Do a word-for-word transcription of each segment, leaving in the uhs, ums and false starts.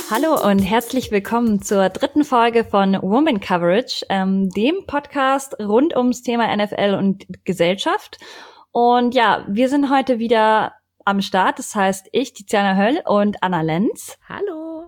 Hallo und herzlich willkommen zur dritten Folge von Woman Coverage, ähm, dem Podcast rund ums Thema N F L und Gesellschaft. Und ja, wir sind heute wieder am Start. Das heißt, ich, Tiziana Höll und Anna Lenz. Hallo.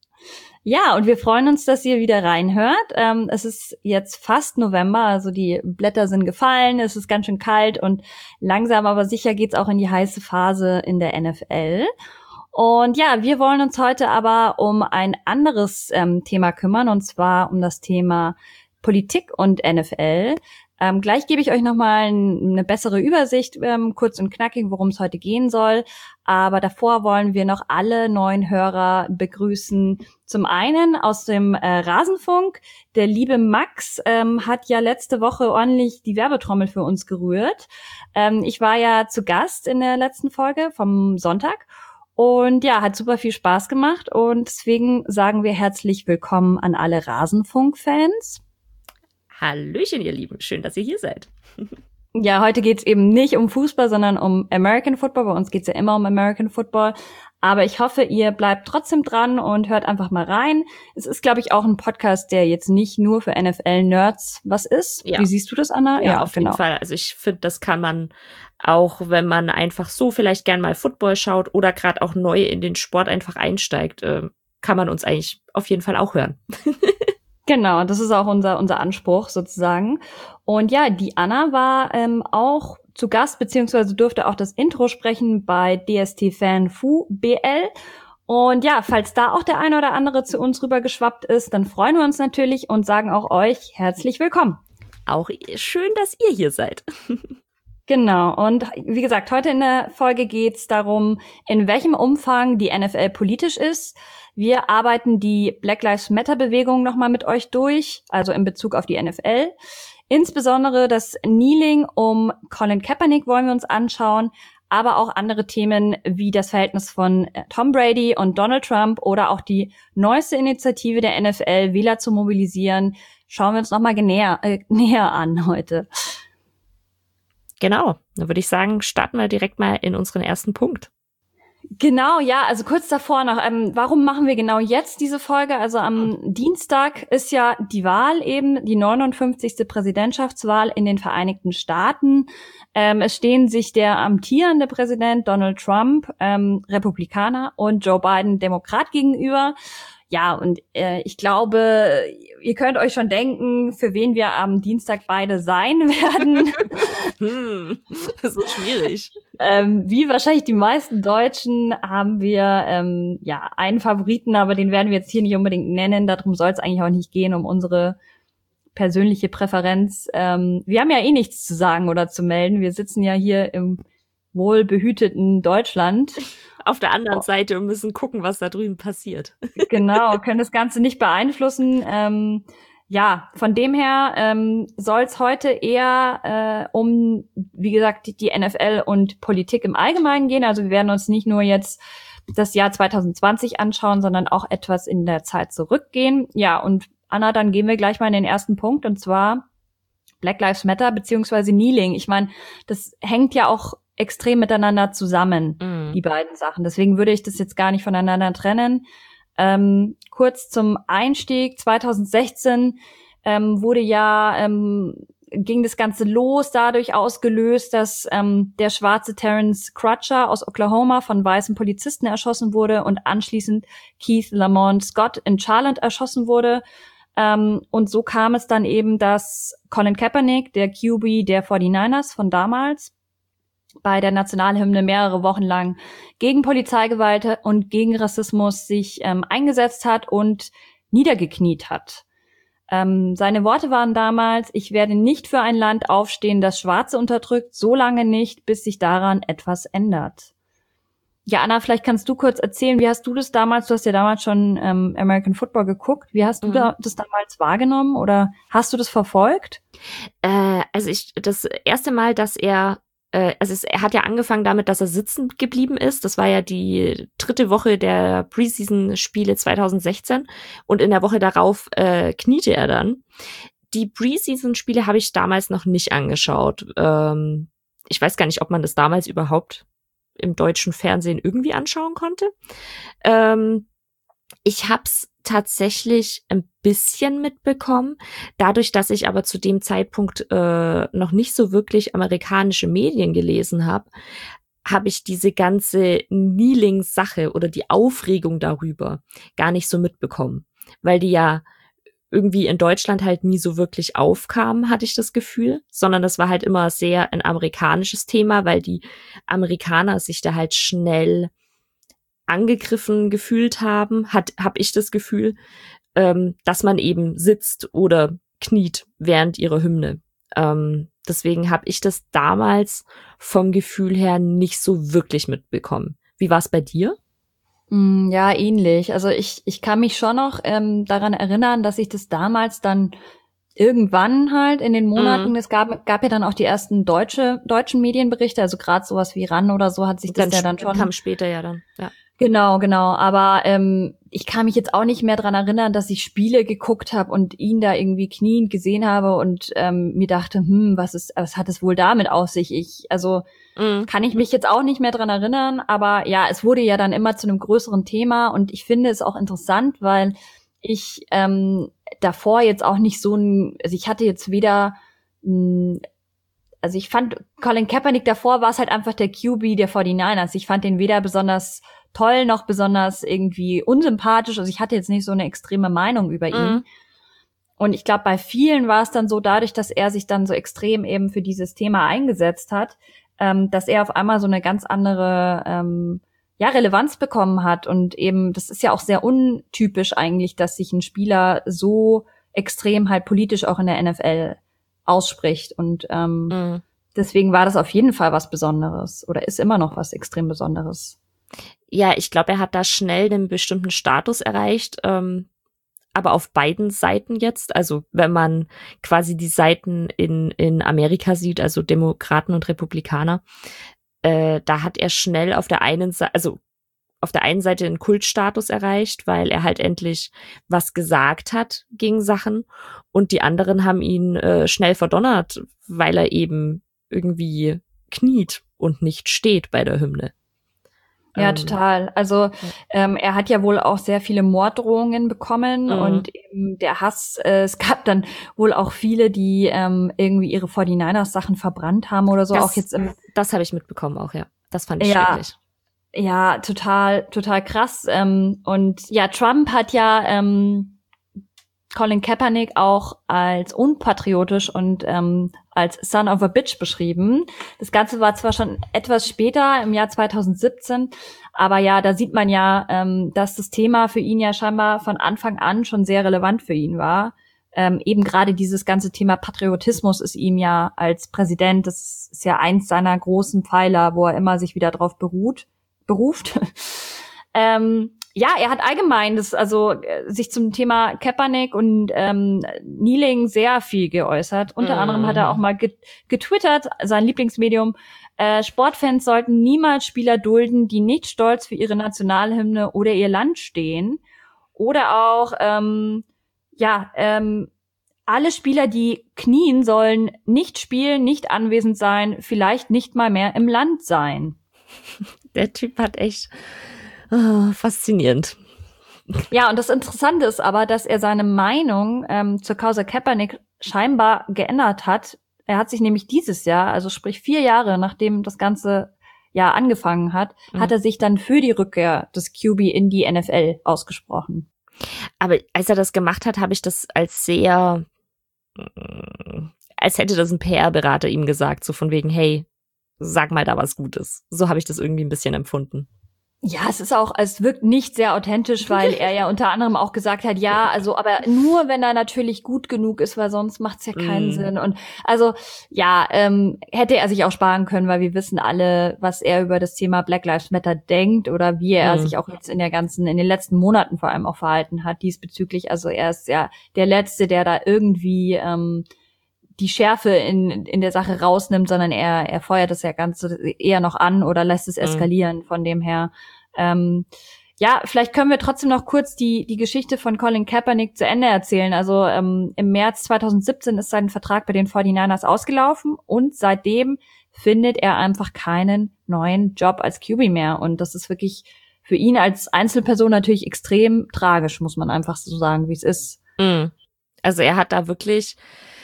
Ja, und wir freuen uns, dass ihr wieder reinhört. Ähm, es ist jetzt fast November, also die Blätter sind gefallen, es ist ganz schön kalt und langsam aber sicher geht's auch in die heiße Phase in der N F L. Und ja, wir wollen uns heute aber um ein anderes ähm, Thema kümmern, und zwar um das Thema Politik und N F L. Ähm, gleich gebe ich euch nochmal eine bessere Übersicht, ähm, kurz und knackig, worum es heute gehen soll. Aber davor wollen wir noch alle neuen Hörer begrüßen. Zum einen aus dem äh, Rasenfunk. Der liebe Max ähm, hat ja letzte Woche ordentlich die Werbetrommel für uns gerührt. Ähm, ich war ja zu Gast in der letzten Folge vom Sonntag. Und ja, hat super viel Spaß gemacht und deswegen sagen wir herzlich willkommen an alle Rasenfunk-Fans. Hallöchen, ihr Lieben. Schön, dass ihr hier seid. Ja, heute geht's eben nicht um Fußball, sondern um American Football. Bei uns geht's ja immer um American Football. Aber ich hoffe, ihr bleibt trotzdem dran und hört einfach mal rein. Es ist, glaube ich, auch ein Podcast, der jetzt nicht nur für N F L-Nerds was ist. Ja. Wie siehst du das, Anna? Ja, ja auf genau. jeden Fall. Also ich finde, das kann man auch, wenn man einfach so vielleicht gern mal Football schaut oder gerade auch neu in den Sport einfach einsteigt, äh, kann man uns eigentlich auf jeden Fall auch hören. Genau, das ist auch unser unser Anspruch sozusagen. Und ja, die Anna war ähm, auch zu Gast, beziehungsweise durfte auch das Intro sprechen bei D S T Fan Fu B L. Und ja, falls da auch der eine oder andere zu uns rübergeschwappt ist, dann freuen wir uns natürlich und sagen auch euch herzlich willkommen. Auch schön, dass ihr hier seid. Genau, und wie gesagt, heute in der Folge geht's darum, in welchem Umfang die N F L politisch ist. Wir arbeiten die Black Lives Matter-Bewegung nochmal mit euch durch, also in Bezug auf die N F L. Insbesondere das Kneeling um Colin Kaepernick wollen wir uns anschauen, aber auch andere Themen wie das Verhältnis von Tom Brady und Donald Trump oder auch die neueste Initiative der N F L, Wähler zu mobilisieren, schauen wir uns nochmal näher, äh, näher an heute. Genau, dann würde ich sagen, starten wir direkt mal in unseren ersten Punkt. Genau, ja, also kurz davor noch, ähm, warum machen wir genau jetzt diese Folge? Also am Dienstag ist ja die Wahl eben, die neunundfünfzigste Präsidentschaftswahl in den Vereinigten Staaten. Ähm, es stehen sich der amtierende Präsident Donald Trump, ähm, Republikaner, und Joe Biden, Demokrat, gegenüber. Ja, und äh, ich glaube, ihr könnt euch schon denken, für wen wir am Dienstag beide sein werden. hm, das ist schwierig. Ähm, wie wahrscheinlich die meisten Deutschen haben wir ähm, ja einen Favoriten, aber den werden wir jetzt hier nicht unbedingt nennen. Darum soll es eigentlich auch nicht gehen, um unsere persönliche Präferenz. Ähm, wir haben ja eh nichts zu sagen oder zu melden. Wir sitzen ja hier im wohlbehüteten Deutschland. Auf der anderen oh. Seite und müssen gucken, was da drüben passiert. Genau, können das Ganze nicht beeinflussen. Ähm, ja, von dem her ähm, soll es heute eher äh, um, wie gesagt, die, die N F L und Politik im Allgemeinen gehen. Also wir werden uns nicht nur jetzt das Jahr zwanzig zwanzig anschauen, sondern auch etwas in der Zeit zurückgehen. Ja, und Anna, dann gehen wir gleich mal in den ersten Punkt, und zwar Black Lives Matter beziehungsweise Kneeling. Ich meine, das hängt ja auch extrem miteinander zusammen, mm. die beiden Sachen. Deswegen würde ich das jetzt gar nicht voneinander trennen. Ähm, kurz zum Einstieg. zwanzig sechzehn ähm, wurde ja, ähm, ging das Ganze los, dadurch ausgelöst, dass ähm, der schwarze Terrence Crutcher aus Oklahoma von weißen Polizisten erschossen wurde und anschließend Keith Lamont Scott in Charlotte erschossen wurde. Ähm, und so kam es dann eben, dass Colin Kaepernick, der Q B der forty-niners von damals, bei der Nationalhymne mehrere Wochen lang gegen Polizeigewalt und gegen Rassismus sich ähm, eingesetzt hat und niedergekniet hat. Ähm, seine Worte waren damals: Ich werde nicht für ein Land aufstehen, das Schwarze unterdrückt, so lange nicht, bis sich daran etwas ändert. Ja, Anna, vielleicht kannst du kurz erzählen, wie hast du das damals, du hast ja damals schon ähm, American Football geguckt, wie hast du mhm. da, das damals wahrgenommen oder hast du das verfolgt? Äh, also ich, das erste Mal, dass er Also es, er hat ja angefangen damit, dass er sitzen geblieben ist. Das war ja die dritte Woche der Preseason-Spiele zwanzig sechzehn. Und in der Woche darauf äh, kniete er dann. Die Preseason-Spiele habe ich damals noch nicht angeschaut. Ähm, ich weiß gar nicht, ob man das damals überhaupt im deutschen Fernsehen irgendwie anschauen konnte. Ähm, Ich hab's tatsächlich ein bisschen mitbekommen, dadurch, dass ich aber zu dem Zeitpunkt äh, noch nicht so wirklich amerikanische Medien gelesen habe, habe ich diese ganze Kneeling-Sache oder die Aufregung darüber gar nicht so mitbekommen, weil die ja irgendwie in Deutschland halt nie so wirklich aufkamen, hatte ich das Gefühl, sondern das war halt immer sehr ein amerikanisches Thema, weil die Amerikaner sich da halt schnell angegriffen gefühlt haben, hat habe ich das Gefühl, ähm, dass man eben sitzt oder kniet während ihrer Hymne. Ähm, deswegen habe ich das damals vom Gefühl her nicht so wirklich mitbekommen. Wie war es bei dir? Mm, Ja, ähnlich. Also ich, ich kann mich schon noch ähm, daran erinnern, dass ich das damals dann irgendwann halt in den Monaten, Mhm. es gab, gab ja dann auch die ersten deutsche, deutschen Medienberichte, also gerade sowas wie RAN oder so hat sich das Dann ja sp- dann schon. kam später ja dann, ja. Genau, genau. Aber ähm, ich kann mich jetzt auch nicht mehr dran erinnern, dass ich Spiele geguckt habe und ihn da irgendwie kniend gesehen habe und ähm, mir dachte, hm, was ist, was hat es wohl damit auf sich? Ich, also Mhm. kann ich mich jetzt auch nicht mehr dran erinnern, aber ja, es wurde ja dann immer zu einem größeren Thema und ich finde es auch interessant, weil ich ähm, davor jetzt auch nicht so ein, also ich hatte jetzt weder mh, also ich fand Colin Kaepernick davor war es halt einfach der Q B der forty-niners. Ich fand den weder besonders toll noch besonders irgendwie unsympathisch. Also ich hatte jetzt nicht so eine extreme Meinung über ihn. Mhm. Und ich glaube, bei vielen war es dann so dadurch, dass er sich dann so extrem eben für dieses Thema eingesetzt hat, ähm, dass er auf einmal so eine ganz andere ähm, ja, Relevanz bekommen hat. Und eben, das ist ja auch sehr untypisch eigentlich, dass sich ein Spieler so extrem halt politisch auch in der N F L ausspricht. Und ähm, Mhm. deswegen war das auf jeden Fall was Besonderes oder ist immer noch was extrem Besonderes. Ja, ich glaube, er hat da schnell einen bestimmten Status erreicht, ähm, aber auf beiden Seiten jetzt. Also wenn man quasi die Seiten in, in Amerika sieht, also Demokraten und Republikaner, äh, da hat er schnell auf der einen Seite, also auf der einen Seite einen Kultstatus erreicht, weil er halt endlich was gesagt hat gegen Sachen und die anderen haben ihn äh, schnell verdonnert, weil er eben irgendwie kniet und nicht steht bei der Hymne. Ja, Ähm, total. Also ja. ähm, er hat ja wohl auch sehr viele Morddrohungen bekommen Mhm. und eben der Hass, äh, es gab dann wohl auch viele, die ähm, irgendwie ihre forty-niners Sachen verbrannt haben oder so, auch Das, jetzt im, das habe ich mitbekommen auch, ja. Das fand ich ja, schrecklich. ja, total, total krass. Ähm, und ja, Trump hat ja ähm, Colin Kaepernick auch als unpatriotisch und ähm, als Son of a Bitch beschrieben. Das Ganze war zwar schon etwas später, im Jahr zwanzig siebzehn, aber ja, da sieht man ja, ähm, dass das Thema für ihn ja scheinbar von Anfang an schon sehr relevant für ihn war. Ähm, eben gerade dieses ganze Thema Patriotismus ist ihm ja als Präsident, das ist ja eins seiner großen Pfeiler, wo er immer sich wieder drauf beruht, beruft. ähm, ja, er hat allgemein das, also äh, sich zum Thema Kaepernick und ähm, Kneeling sehr viel geäußert. Unter anderem hat er auch Mhm. mal get getwittert, sein Lieblingsmedium, äh, Sportfans sollten niemals Spieler dulden, die nicht stolz für ihre Nationalhymne oder ihr Land stehen. Oder auch, ähm, ja, ähm, alle Spieler, die knien, sollen nicht spielen, nicht anwesend sein, vielleicht nicht mal mehr im Land sein. Der Typ hat echt ah, faszinierend. Ja, und das Interessante ist aber, dass er seine Meinung ähm, zur Causa Kaepernick scheinbar geändert hat. Er hat sich nämlich dieses Jahr, also sprich vier Jahre nachdem das ganze Jahr angefangen hat, Mhm. hat er sich dann für die Rückkehr des Q B in die N F L ausgesprochen. Aber als er das gemacht hat, habe ich das als sehr, mm, als hätte das ein P R-Berater ihm gesagt, so von wegen, hey, sag mal da was Gutes. So habe ich das irgendwie ein bisschen empfunden. Ja, es ist auch, es wirkt nicht sehr authentisch, weil er ja unter anderem auch gesagt hat, ja, also, aber nur wenn er natürlich gut genug ist, weil sonst macht's ja keinen Mm. Sinn. Und also, ja, ähm, hätte er sich auch sparen können, weil wir wissen alle, was er über das Thema Black Lives Matter denkt oder wie er Mm. sich auch jetzt in der ganzen, in den letzten Monaten vor allem auch verhalten hat diesbezüglich. Also er ist ja der Letzte, der da irgendwie ähm, die Schärfe in in der Sache rausnimmt, sondern er er feuert das ja Ganze eher noch an oder lässt es eskalieren. Mhm. Von dem her, ähm, ja, vielleicht können wir trotzdem noch kurz die die Geschichte von Colin Kaepernick zu Ende erzählen. Also ähm, im März zwanzig siebzehn ist sein Vertrag bei den forty-niners ausgelaufen und seitdem findet er einfach keinen neuen Job als Q B mehr. Und das ist wirklich für ihn als Einzelperson natürlich extrem tragisch, muss man einfach so sagen, wie es ist. Also er hat da wirklich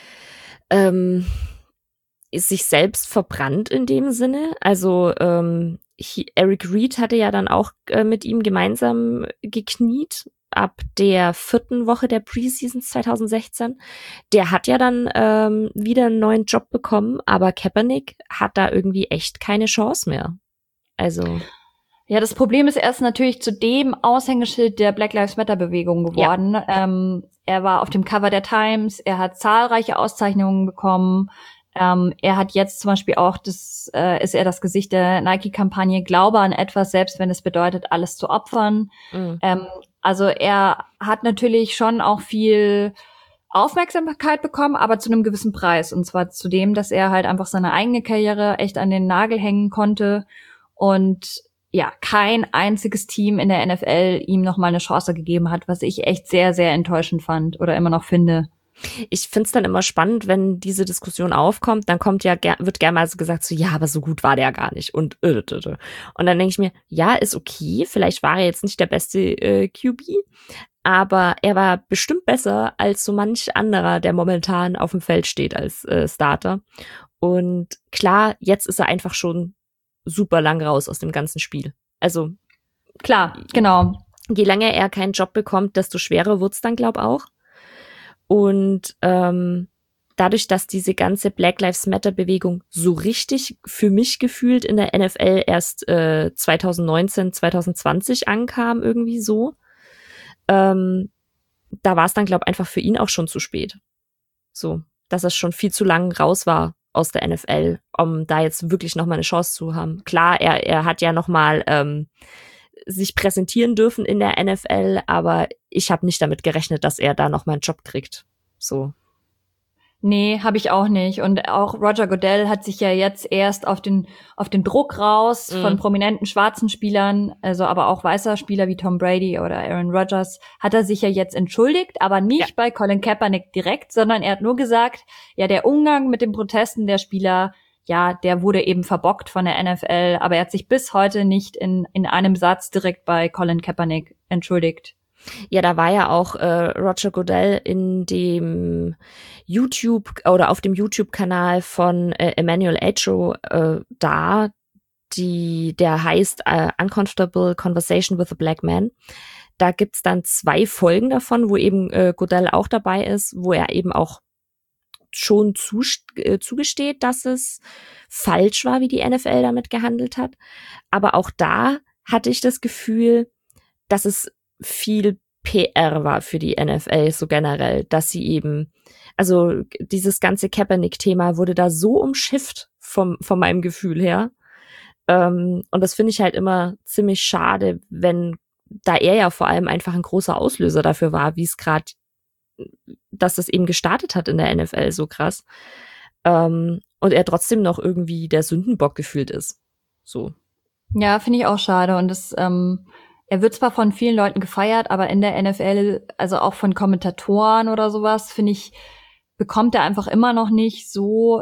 ähm, ist sich selbst verbrannt in dem Sinne. Also ähm, Eric Reid hatte ja dann auch äh, mit ihm gemeinsam gekniet ab der vierten Woche der Preseason zwanzig sechzehn. Der hat ja dann ähm, wieder einen neuen Job bekommen, aber Kaepernick hat da irgendwie echt keine Chance mehr. Also ja, das Problem ist, er ist natürlich zu dem Aushängeschild der Black Lives Matter Bewegung geworden. Ja. Ähm, er war auf dem Cover der Times, er hat zahlreiche Auszeichnungen bekommen. Ähm, er hat jetzt zum Beispiel auch, das äh, ist er das Gesicht der Nike-Kampagne, Glaube an etwas, selbst wenn es bedeutet, alles zu opfern. Mhm. Ähm, also er hat natürlich schon auch viel Aufmerksamkeit bekommen, aber zu einem gewissen Preis. Und zwar zu dem, dass er halt einfach seine eigene Karriere echt an den Nagel hängen konnte und ja, kein einziges Team in der N F L ihm noch mal eine Chance gegeben hat, was ich echt sehr, sehr enttäuschend fand oder immer noch finde. Ich find's dann immer spannend, wenn diese Diskussion aufkommt, dann kommt ja, wird gerne mal so gesagt, so, ja, aber so gut war der gar nicht und äh, äh, äh. und dann denke ich mir, ja, ist okay, vielleicht war er jetzt nicht der beste äh, Q B, aber er war bestimmt besser als so manch anderer, der momentan auf dem Feld steht als äh, Starter. Und klar, jetzt ist er einfach schon super lang raus aus dem ganzen Spiel. Also klar, genau. Je länger er keinen Job bekommt, desto schwerer wird's dann, glaub auch. Und ähm, dadurch, dass diese ganze Black Lives Matter Bewegung so richtig für mich gefühlt in der N F L erst äh, zwanzig neunzehn, zwanzig zwanzig ankam, irgendwie so, ähm, da war es dann, glaube ich, einfach für ihn auch schon zu spät. So, dass er schon viel zu lang raus war aus der N F L, um da jetzt wirklich noch mal eine Chance zu haben. Klar, er er hat ja noch mal ähm, sich präsentieren dürfen in der N F L, aber ich habe nicht damit gerechnet, dass er da noch mal einen Job kriegt. So. Nee, habe ich auch nicht. Und auch Roger Goodell hat sich ja jetzt erst auf den auf den Druck raus mhm. von prominenten schwarzen Spielern, also aber auch weißer Spieler wie Tom Brady oder Aaron Rodgers, hat er sich ja jetzt entschuldigt, aber nicht ja. bei Colin Kaepernick direkt, sondern er hat nur gesagt, ja, der Umgang mit den Protesten der Spieler, ja, der wurde eben verbockt von der N F L, aber er hat sich bis heute nicht in in einem Satz direkt bei Colin Kaepernick entschuldigt. Ja, da war ja auch äh, Roger Goodell in dem YouTube oder auf dem YouTube-Kanal von äh, Emmanuel Acho äh, da, die der heißt äh, Uncomfortable Conversation with a Black Man. Da gibt's dann zwei Folgen davon, wo eben äh, Goodell auch dabei ist, wo er eben auch schon zu, äh, zugesteht, dass es falsch war, wie die N F L damit gehandelt hat. Aber auch da hatte ich das Gefühl, dass es viel P R war für die N F L so generell, dass sie eben, also dieses ganze Kaepernick-Thema wurde da so umschifft vom von meinem Gefühl her. Ähm, und das finde ich halt immer ziemlich schade, wenn, da er ja vor allem einfach ein großer Auslöser dafür war, wie es gerade, dass das eben gestartet hat in der N F L so krass. Ähm, und er trotzdem noch irgendwie der Sündenbock gefühlt ist. So. Ja, finde ich auch schade. Und das, ähm, er wird zwar von vielen Leuten gefeiert, aber in der N F L, also auch von Kommentatoren oder sowas, finde ich, bekommt er einfach immer noch nicht so,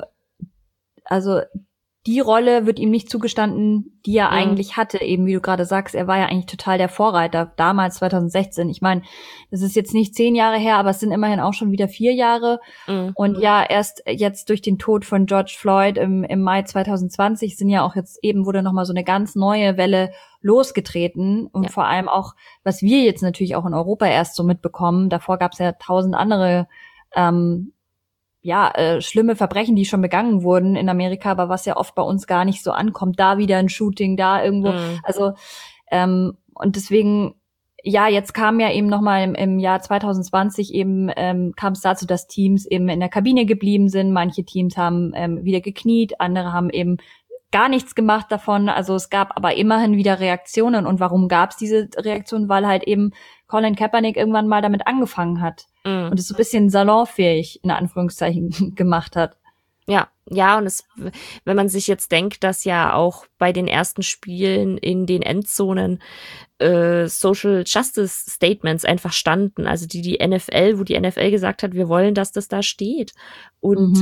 also die Rolle wird ihm nicht zugestanden, die er mhm. eigentlich hatte, eben wie du gerade sagst, er war ja eigentlich total der Vorreiter, damals zwanzig sechzehn. Ich meine, das ist jetzt nicht zehn Jahre her, aber es sind immerhin auch schon wieder vier Jahre. Mhm. Und ja, erst jetzt durch den Tod von George Floyd im, im Mai zwanzig zwanzig sind ja auch jetzt eben, wurde nochmal so eine ganz neue Welle losgetreten. Und ja. vor allem auch, was wir jetzt natürlich auch in Europa erst so mitbekommen, davor gab es ja tausend andere ähm, ja, äh, schlimme Verbrechen, die schon begangen wurden in Amerika, aber was ja oft bei uns gar nicht so ankommt, da wieder ein Shooting, da irgendwo, mhm. also ähm, und deswegen, ja, jetzt kam ja eben nochmal im, im Jahr zwanzig zwanzig eben, ähm, kam es dazu, dass Teams eben in der Kabine geblieben sind, manche Teams haben ähm, wieder gekniet, andere haben eben gar nichts gemacht davon, also es gab aber immerhin wieder Reaktionen. Und warum gab es diese Reaktionen? Weil halt eben Colin Kaepernick irgendwann mal damit angefangen hat mm. und es so ein bisschen salonfähig in Anführungszeichen gemacht hat. Ja, ja, und es, wenn man sich jetzt denkt, dass ja auch bei den ersten Spielen in den Endzonen äh, Social Justice Statements einfach standen, also die die N F L, wo die N F L gesagt hat, wir wollen, dass das da steht. Und mhm.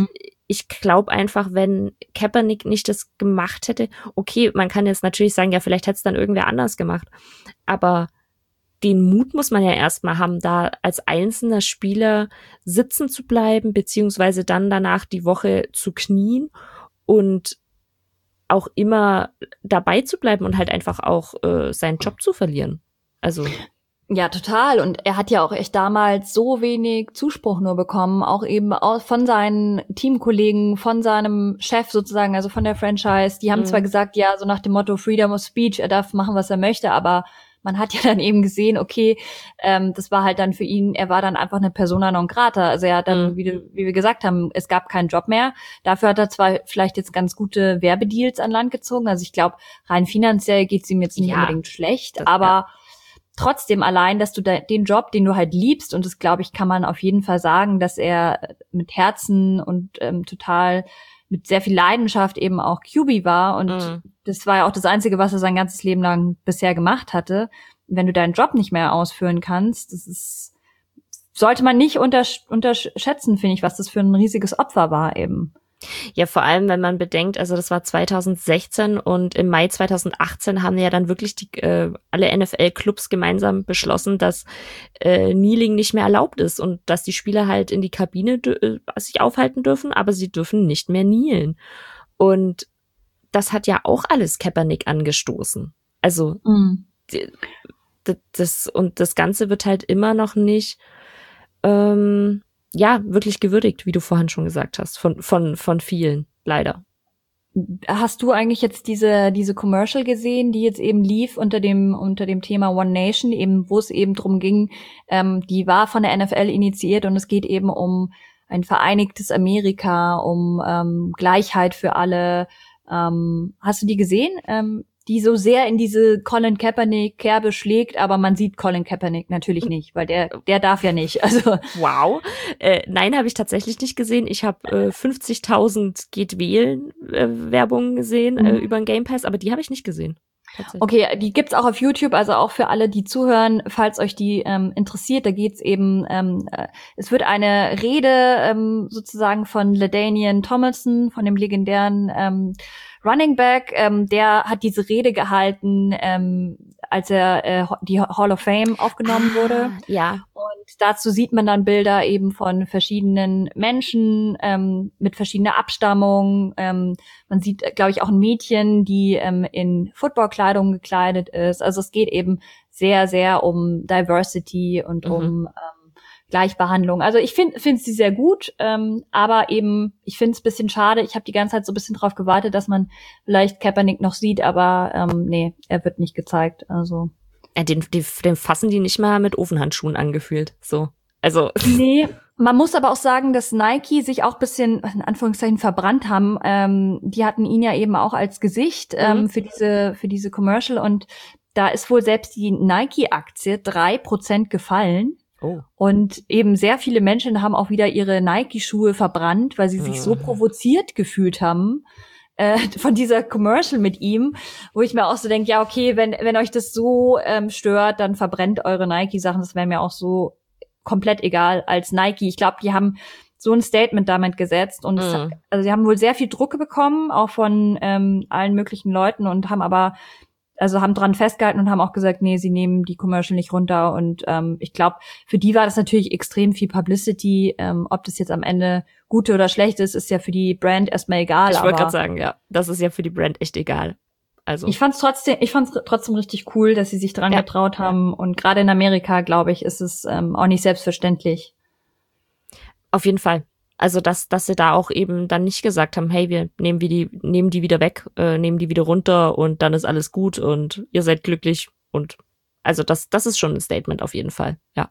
ich glaube einfach, wenn Kaepernick nicht das gemacht hätte, okay, man kann jetzt natürlich sagen, ja, vielleicht hätte es dann irgendwer anders gemacht, aber den Mut muss man ja erstmal haben, da als einzelner Spieler sitzen zu bleiben, beziehungsweise dann danach die Woche zu knien und auch immer dabei zu bleiben und halt einfach auch äh, seinen Job zu verlieren. Also ja, total. Und er hat ja auch echt damals so wenig Zuspruch nur bekommen, auch eben von seinen Teamkollegen, von seinem Chef sozusagen, also von der Franchise. Die haben mhm. zwar gesagt, ja, so nach dem Motto Freedom of Speech, er darf machen, was er möchte, aber man hat ja dann eben gesehen, okay, ähm, das war halt dann für ihn, er war dann einfach eine Persona non grata. Also er hat dann, mhm. wie, wie wir gesagt haben, es gab keinen Job mehr. Dafür hat er zwar vielleicht jetzt ganz gute Werbedeals an Land gezogen. Also ich glaube, rein finanziell geht's ihm jetzt nicht ja, unbedingt schlecht, das, aber ja. Trotzdem allein, dass du da, den Job, den du halt liebst, und das, glaube ich, kann man auf jeden Fall sagen, dass er mit Herzen und ähm, total mit sehr viel Leidenschaft eben auch Q B war. Und mhm. das war ja auch das Einzige, was er sein ganzes Leben lang bisher gemacht hatte. Wenn du deinen Job nicht mehr ausführen kannst, das ist, sollte man nicht untersch- unterschätzen, finde ich, was das für ein riesiges Opfer war eben. Ja, vor allem, wenn man bedenkt, also das war zwanzig sechzehn und im Mai zwanzig achtzehn haben ja dann wirklich die äh, alle N F L-Clubs gemeinsam beschlossen, dass äh, Kneeling nicht mehr erlaubt ist und dass die Spieler halt in die Kabine d- sich aufhalten dürfen, aber sie dürfen nicht mehr kneelen. Und das hat ja auch alles Kaepernick angestoßen. Also mhm. d- d- das und das Ganze wird halt immer noch nicht ähm, ja, wirklich gewürdigt, wie du vorhin schon gesagt hast, von von von vielen, leider. Hast du eigentlich jetzt diese diese Commercial gesehen, die jetzt eben lief unter dem unter dem Thema One Nation, eben wo es eben drum ging, ähm, die war von der N F L initiiert und es geht eben um ein vereinigtes Amerika, um ähm, Gleichheit für alle. Ähm, hast du die gesehen? Ähm, die so sehr in diese Colin Kaepernick-Kerbe schlägt, aber man sieht Colin Kaepernick natürlich nicht, weil der der darf ja nicht. Also wow. Äh, nein, habe ich tatsächlich nicht gesehen. Ich habe äh, fünfzigtausend Geht wählen äh, Werbungen gesehen mhm. äh, über den Game Pass, aber die habe ich nicht gesehen. Okay, die gibt's auch auf YouTube, also auch für alle, die zuhören, falls euch die ähm, interessiert. Da geht's eben, ähm, äh, es wird eine Rede ähm, sozusagen von LaDainian Tomlinson, von dem legendären ähm, Running Back, ähm, der hat diese Rede gehalten, ähm, als er äh, die Hall of Fame aufgenommen ah, wurde. Ja. Und dazu sieht man dann Bilder eben von verschiedenen Menschen ähm, mit verschiedener Abstammung. Ähm, man sieht, glaube ich, auch ein Mädchen, die ähm, in Footballkleidung gekleidet ist. Also es geht eben sehr, sehr um Diversity und mhm. um ähm, Gleichbehandlung. Also ich finde finde sie sehr gut, ähm, aber eben, ich finde es ein bisschen schade. Ich habe die ganze Zeit so ein bisschen drauf gewartet, dass man vielleicht Kaepernick noch sieht, aber ähm, nee, er wird nicht gezeigt. Also ja, den, den, den fassen die nicht mal mit Ofenhandschuhen angefühlt. So, also nee. Man muss aber auch sagen, dass Nike sich auch ein bisschen, in Anführungszeichen, verbrannt haben. Ähm, die hatten ihn ja eben auch als Gesicht ähm, mhm. für diese für diese Commercial und da ist wohl selbst die Nike-Aktie drei Prozent gefallen. Oh. Und eben sehr viele Menschen haben auch wieder ihre Nike-Schuhe verbrannt, weil sie sich so provoziert gefühlt haben äh, von dieser Commercial mit ihm, wo ich mir auch so denke, ja okay, wenn wenn euch das so ähm, stört, dann verbrennt eure Nike-Sachen. Das wäre mir auch so komplett egal als Nike. Ich glaube, die haben so ein Statement damit gesetzt und mm. es, also sie haben wohl sehr viel Druck bekommen, auch von ähm, allen möglichen Leuten und haben aber Also haben dran festgehalten und haben auch gesagt, nee, sie nehmen die Commercial nicht runter. Und ähm, ich glaube, für die war das natürlich extrem viel Publicity. Ähm, ob das jetzt am Ende gute oder schlecht ist, ist ja für die Brand erstmal egal. Ich wollte gerade sagen, ja, das ist ja für die Brand echt egal. Also ich fand's trotzdem, ich fand's trotzdem richtig cool, dass sie sich dran ja. getraut haben. Ja. Und gerade in Amerika, glaube ich, ist es ähm, auch nicht selbstverständlich. Auf jeden Fall. Also, dass, dass sie da auch eben dann nicht gesagt haben, hey, wir nehmen wir die, nehmen die wieder weg, äh, nehmen die wieder runter und dann ist alles gut und ihr seid glücklich und also das, das ist schon ein Statement auf jeden Fall, ja.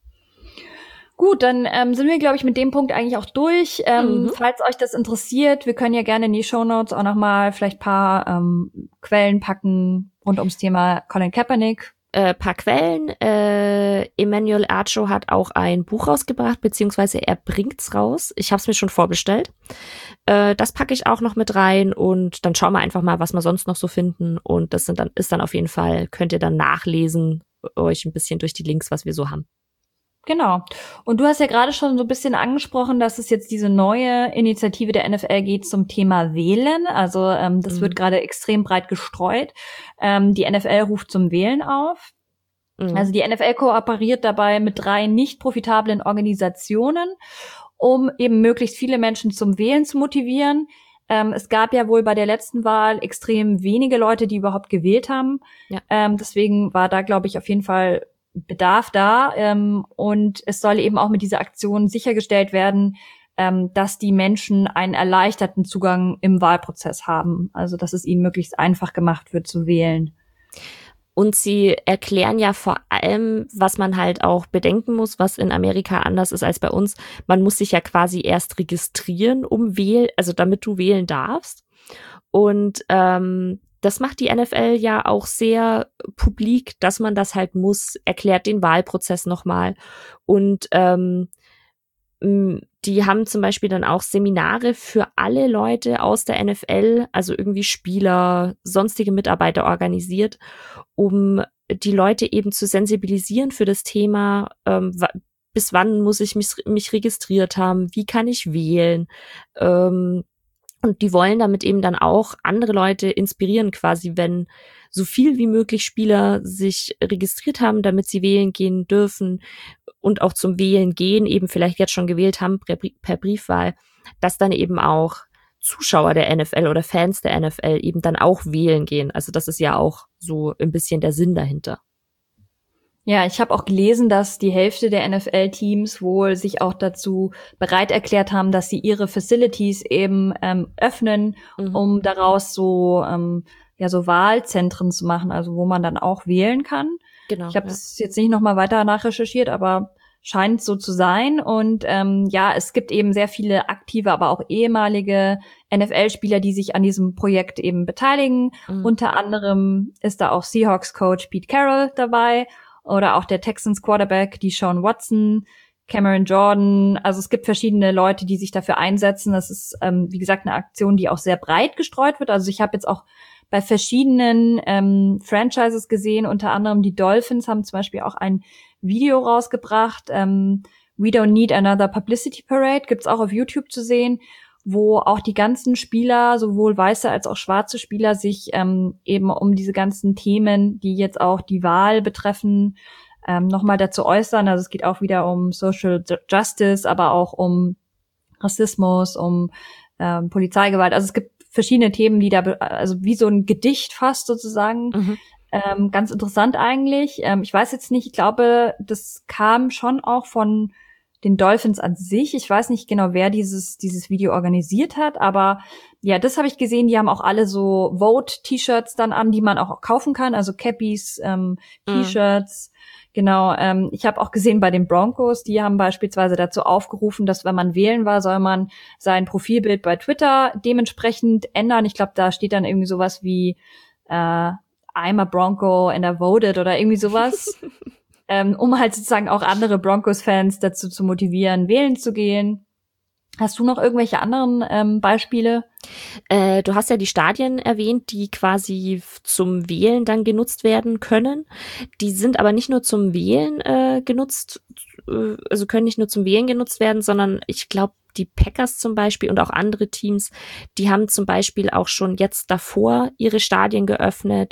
Gut, dann ähm, sind wir, glaube ich, mit dem Punkt eigentlich auch durch. Ähm, mhm. Falls euch das interessiert, wir können ja gerne in die Shownotes auch nochmal vielleicht paar ähm, Quellen packen rund ums Thema Colin Kaepernick. Äh, paar Quellen. Äh, Emmanuel Acho hat auch ein Buch rausgebracht, beziehungsweise er bringt's raus. Ich habe es mir schon vorbestellt. Äh, das packe ich auch noch mit rein und dann schauen wir einfach mal, was wir sonst noch so finden. Und das sind dann ist dann auf jeden Fall, könnt ihr dann nachlesen, euch ein bisschen durch die Links, was wir so haben. Genau. Und du hast ja gerade schon so ein bisschen angesprochen, dass es jetzt diese neue Initiative der N F L geht zum Thema Wählen. Also ähm, das Mhm. wird gerade extrem breit gestreut. Ähm, die N F L ruft zum Wählen auf. Mhm. Also die N F L kooperiert dabei mit drei nicht profitablen Organisationen, um eben möglichst viele Menschen zum Wählen zu motivieren. Ähm, es gab ja wohl bei der letzten Wahl extrem wenige Leute, die überhaupt gewählt haben. Ja. Ähm, deswegen war da, glaube ich, auf jeden Fall Bedarf da. Ähm, und es soll eben auch mit dieser Aktion sichergestellt werden, ähm, dass die Menschen einen erleichterten Zugang im Wahlprozess haben. Also dass es ihnen möglichst einfach gemacht wird zu wählen. Und sie erklären ja vor allem, was man halt auch bedenken muss, was in Amerika anders ist als bei uns. Man muss sich ja quasi erst registrieren, um wählen, also damit du wählen darfst. Und ähm, das macht die N F L ja auch sehr publik, dass man das halt muss, erklärt den Wahlprozess nochmal. Und ähm, die haben zum Beispiel dann auch Seminare für alle Leute aus der N F L, also irgendwie Spieler, sonstige Mitarbeiter organisiert, um die Leute eben zu sensibilisieren für das Thema, ähm, bis wann muss ich mich, mich registriert haben, wie kann ich wählen, ähm, und die wollen damit eben dann auch andere Leute inspirieren, quasi, wenn so viel wie möglich Spieler sich registriert haben, damit sie wählen gehen dürfen und auch zum Wählen gehen, eben vielleicht jetzt schon gewählt haben per, per Briefwahl, dass dann eben auch Zuschauer der N F L oder Fans der N F L eben dann auch wählen gehen. Also das ist ja auch so ein bisschen der Sinn dahinter. Ja, ich habe auch gelesen, dass die Hälfte der N F L-Teams wohl sich auch dazu bereit erklärt haben, dass sie ihre Facilities eben ähm, öffnen, mhm. um daraus so ähm, ja so Wahlzentren zu machen, also wo man dann auch wählen kann. Genau. Ich habe ja. das jetzt nicht noch mal weiter nachrecherchiert, aber scheint so zu sein. Und ähm, ja, es gibt eben sehr viele aktive, aber auch ehemalige N F L-Spieler, die sich an diesem Projekt eben beteiligen. Mhm. Unter anderem ist da auch Seahawks-Coach Pete Carroll dabei. Oder auch der Texans Quarterback, die Deshaun Watson, Cameron Jordan. Also es gibt verschiedene Leute, die sich dafür einsetzen. Das ist, ähm, wie gesagt, eine Aktion, die auch sehr breit gestreut wird. Also ich habe jetzt auch bei verschiedenen ähm, Franchises gesehen, unter anderem die Dolphins haben zum Beispiel auch ein Video rausgebracht. Ähm, We Don't Need Another Publicity Parade, gibt's auch auf YouTube zu sehen, wo auch die ganzen Spieler, sowohl weiße als auch schwarze Spieler, sich ähm, eben um diese ganzen Themen, die jetzt auch die Wahl betreffen, ähm, nochmal dazu äußern. Also es geht auch wieder um Social Justice, aber auch um Rassismus, um ähm, Polizeigewalt. Also es gibt verschiedene Themen, die da, also wie so ein Gedicht fast sozusagen. Mhm. Ähm, ganz interessant eigentlich. Ähm, ich weiß jetzt nicht, ich glaube, das kam schon auch von den Dolphins an sich. Ich weiß nicht genau, wer dieses dieses Video organisiert hat, aber ja, das habe ich gesehen. Die haben auch alle so Vote-T-Shirts dann an, die man auch kaufen kann, also Cappies, ähm, T-Shirts. Mhm. Genau. Ähm, ich habe auch gesehen bei den Broncos, die haben beispielsweise dazu aufgerufen, dass wenn man wählen war, soll man sein Profilbild bei Twitter dementsprechend ändern. Ich glaube, da steht dann irgendwie sowas wie äh, I'm a Bronco and I voted oder irgendwie sowas. Ähm, um halt sozusagen auch andere Broncos-Fans dazu zu motivieren, wählen zu gehen. Hast du noch irgendwelche anderen ähm, Beispiele? Äh, du hast ja die Stadien erwähnt, die quasi zum Wählen dann genutzt werden können. Die sind aber nicht nur zum Wählen äh, genutzt, äh, also können nicht nur zum Wählen genutzt werden, sondern ich glaube, die Packers zum Beispiel und auch andere Teams, die haben zum Beispiel auch schon jetzt davor ihre Stadien geöffnet,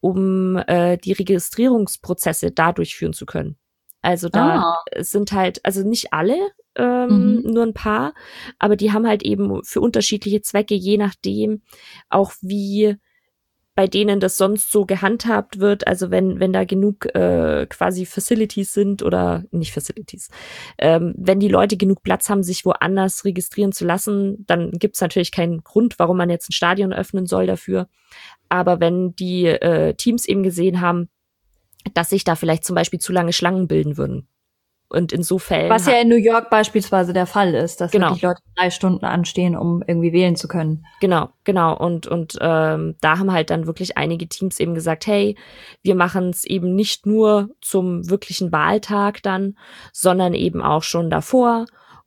um äh, die Registrierungsprozesse da durchführen zu können. Also da ah. sind halt, also nicht alle, ähm, mhm. nur ein paar, aber die haben halt eben für unterschiedliche Zwecke, je nachdem auch wie bei denen das sonst so gehandhabt wird, also wenn wenn da genug äh, quasi Facilities sind oder nicht Facilities, ähm, wenn die Leute genug Platz haben, sich woanders registrieren zu lassen, dann gibt's natürlich keinen Grund, warum man jetzt ein Stadion öffnen soll dafür. Aber wenn die äh, Teams eben gesehen haben, dass sich da vielleicht zum Beispiel zu lange Schlangen bilden würden. Und insofern. Was ja in New York beispielsweise der Fall ist, dass genau. wirklich Leute drei Stunden anstehen, um irgendwie wählen zu können. Genau, genau. Und und ähm, da haben halt dann wirklich einige Teams eben gesagt, hey, wir machen es eben nicht nur zum wirklichen Wahltag dann, sondern eben auch schon davor.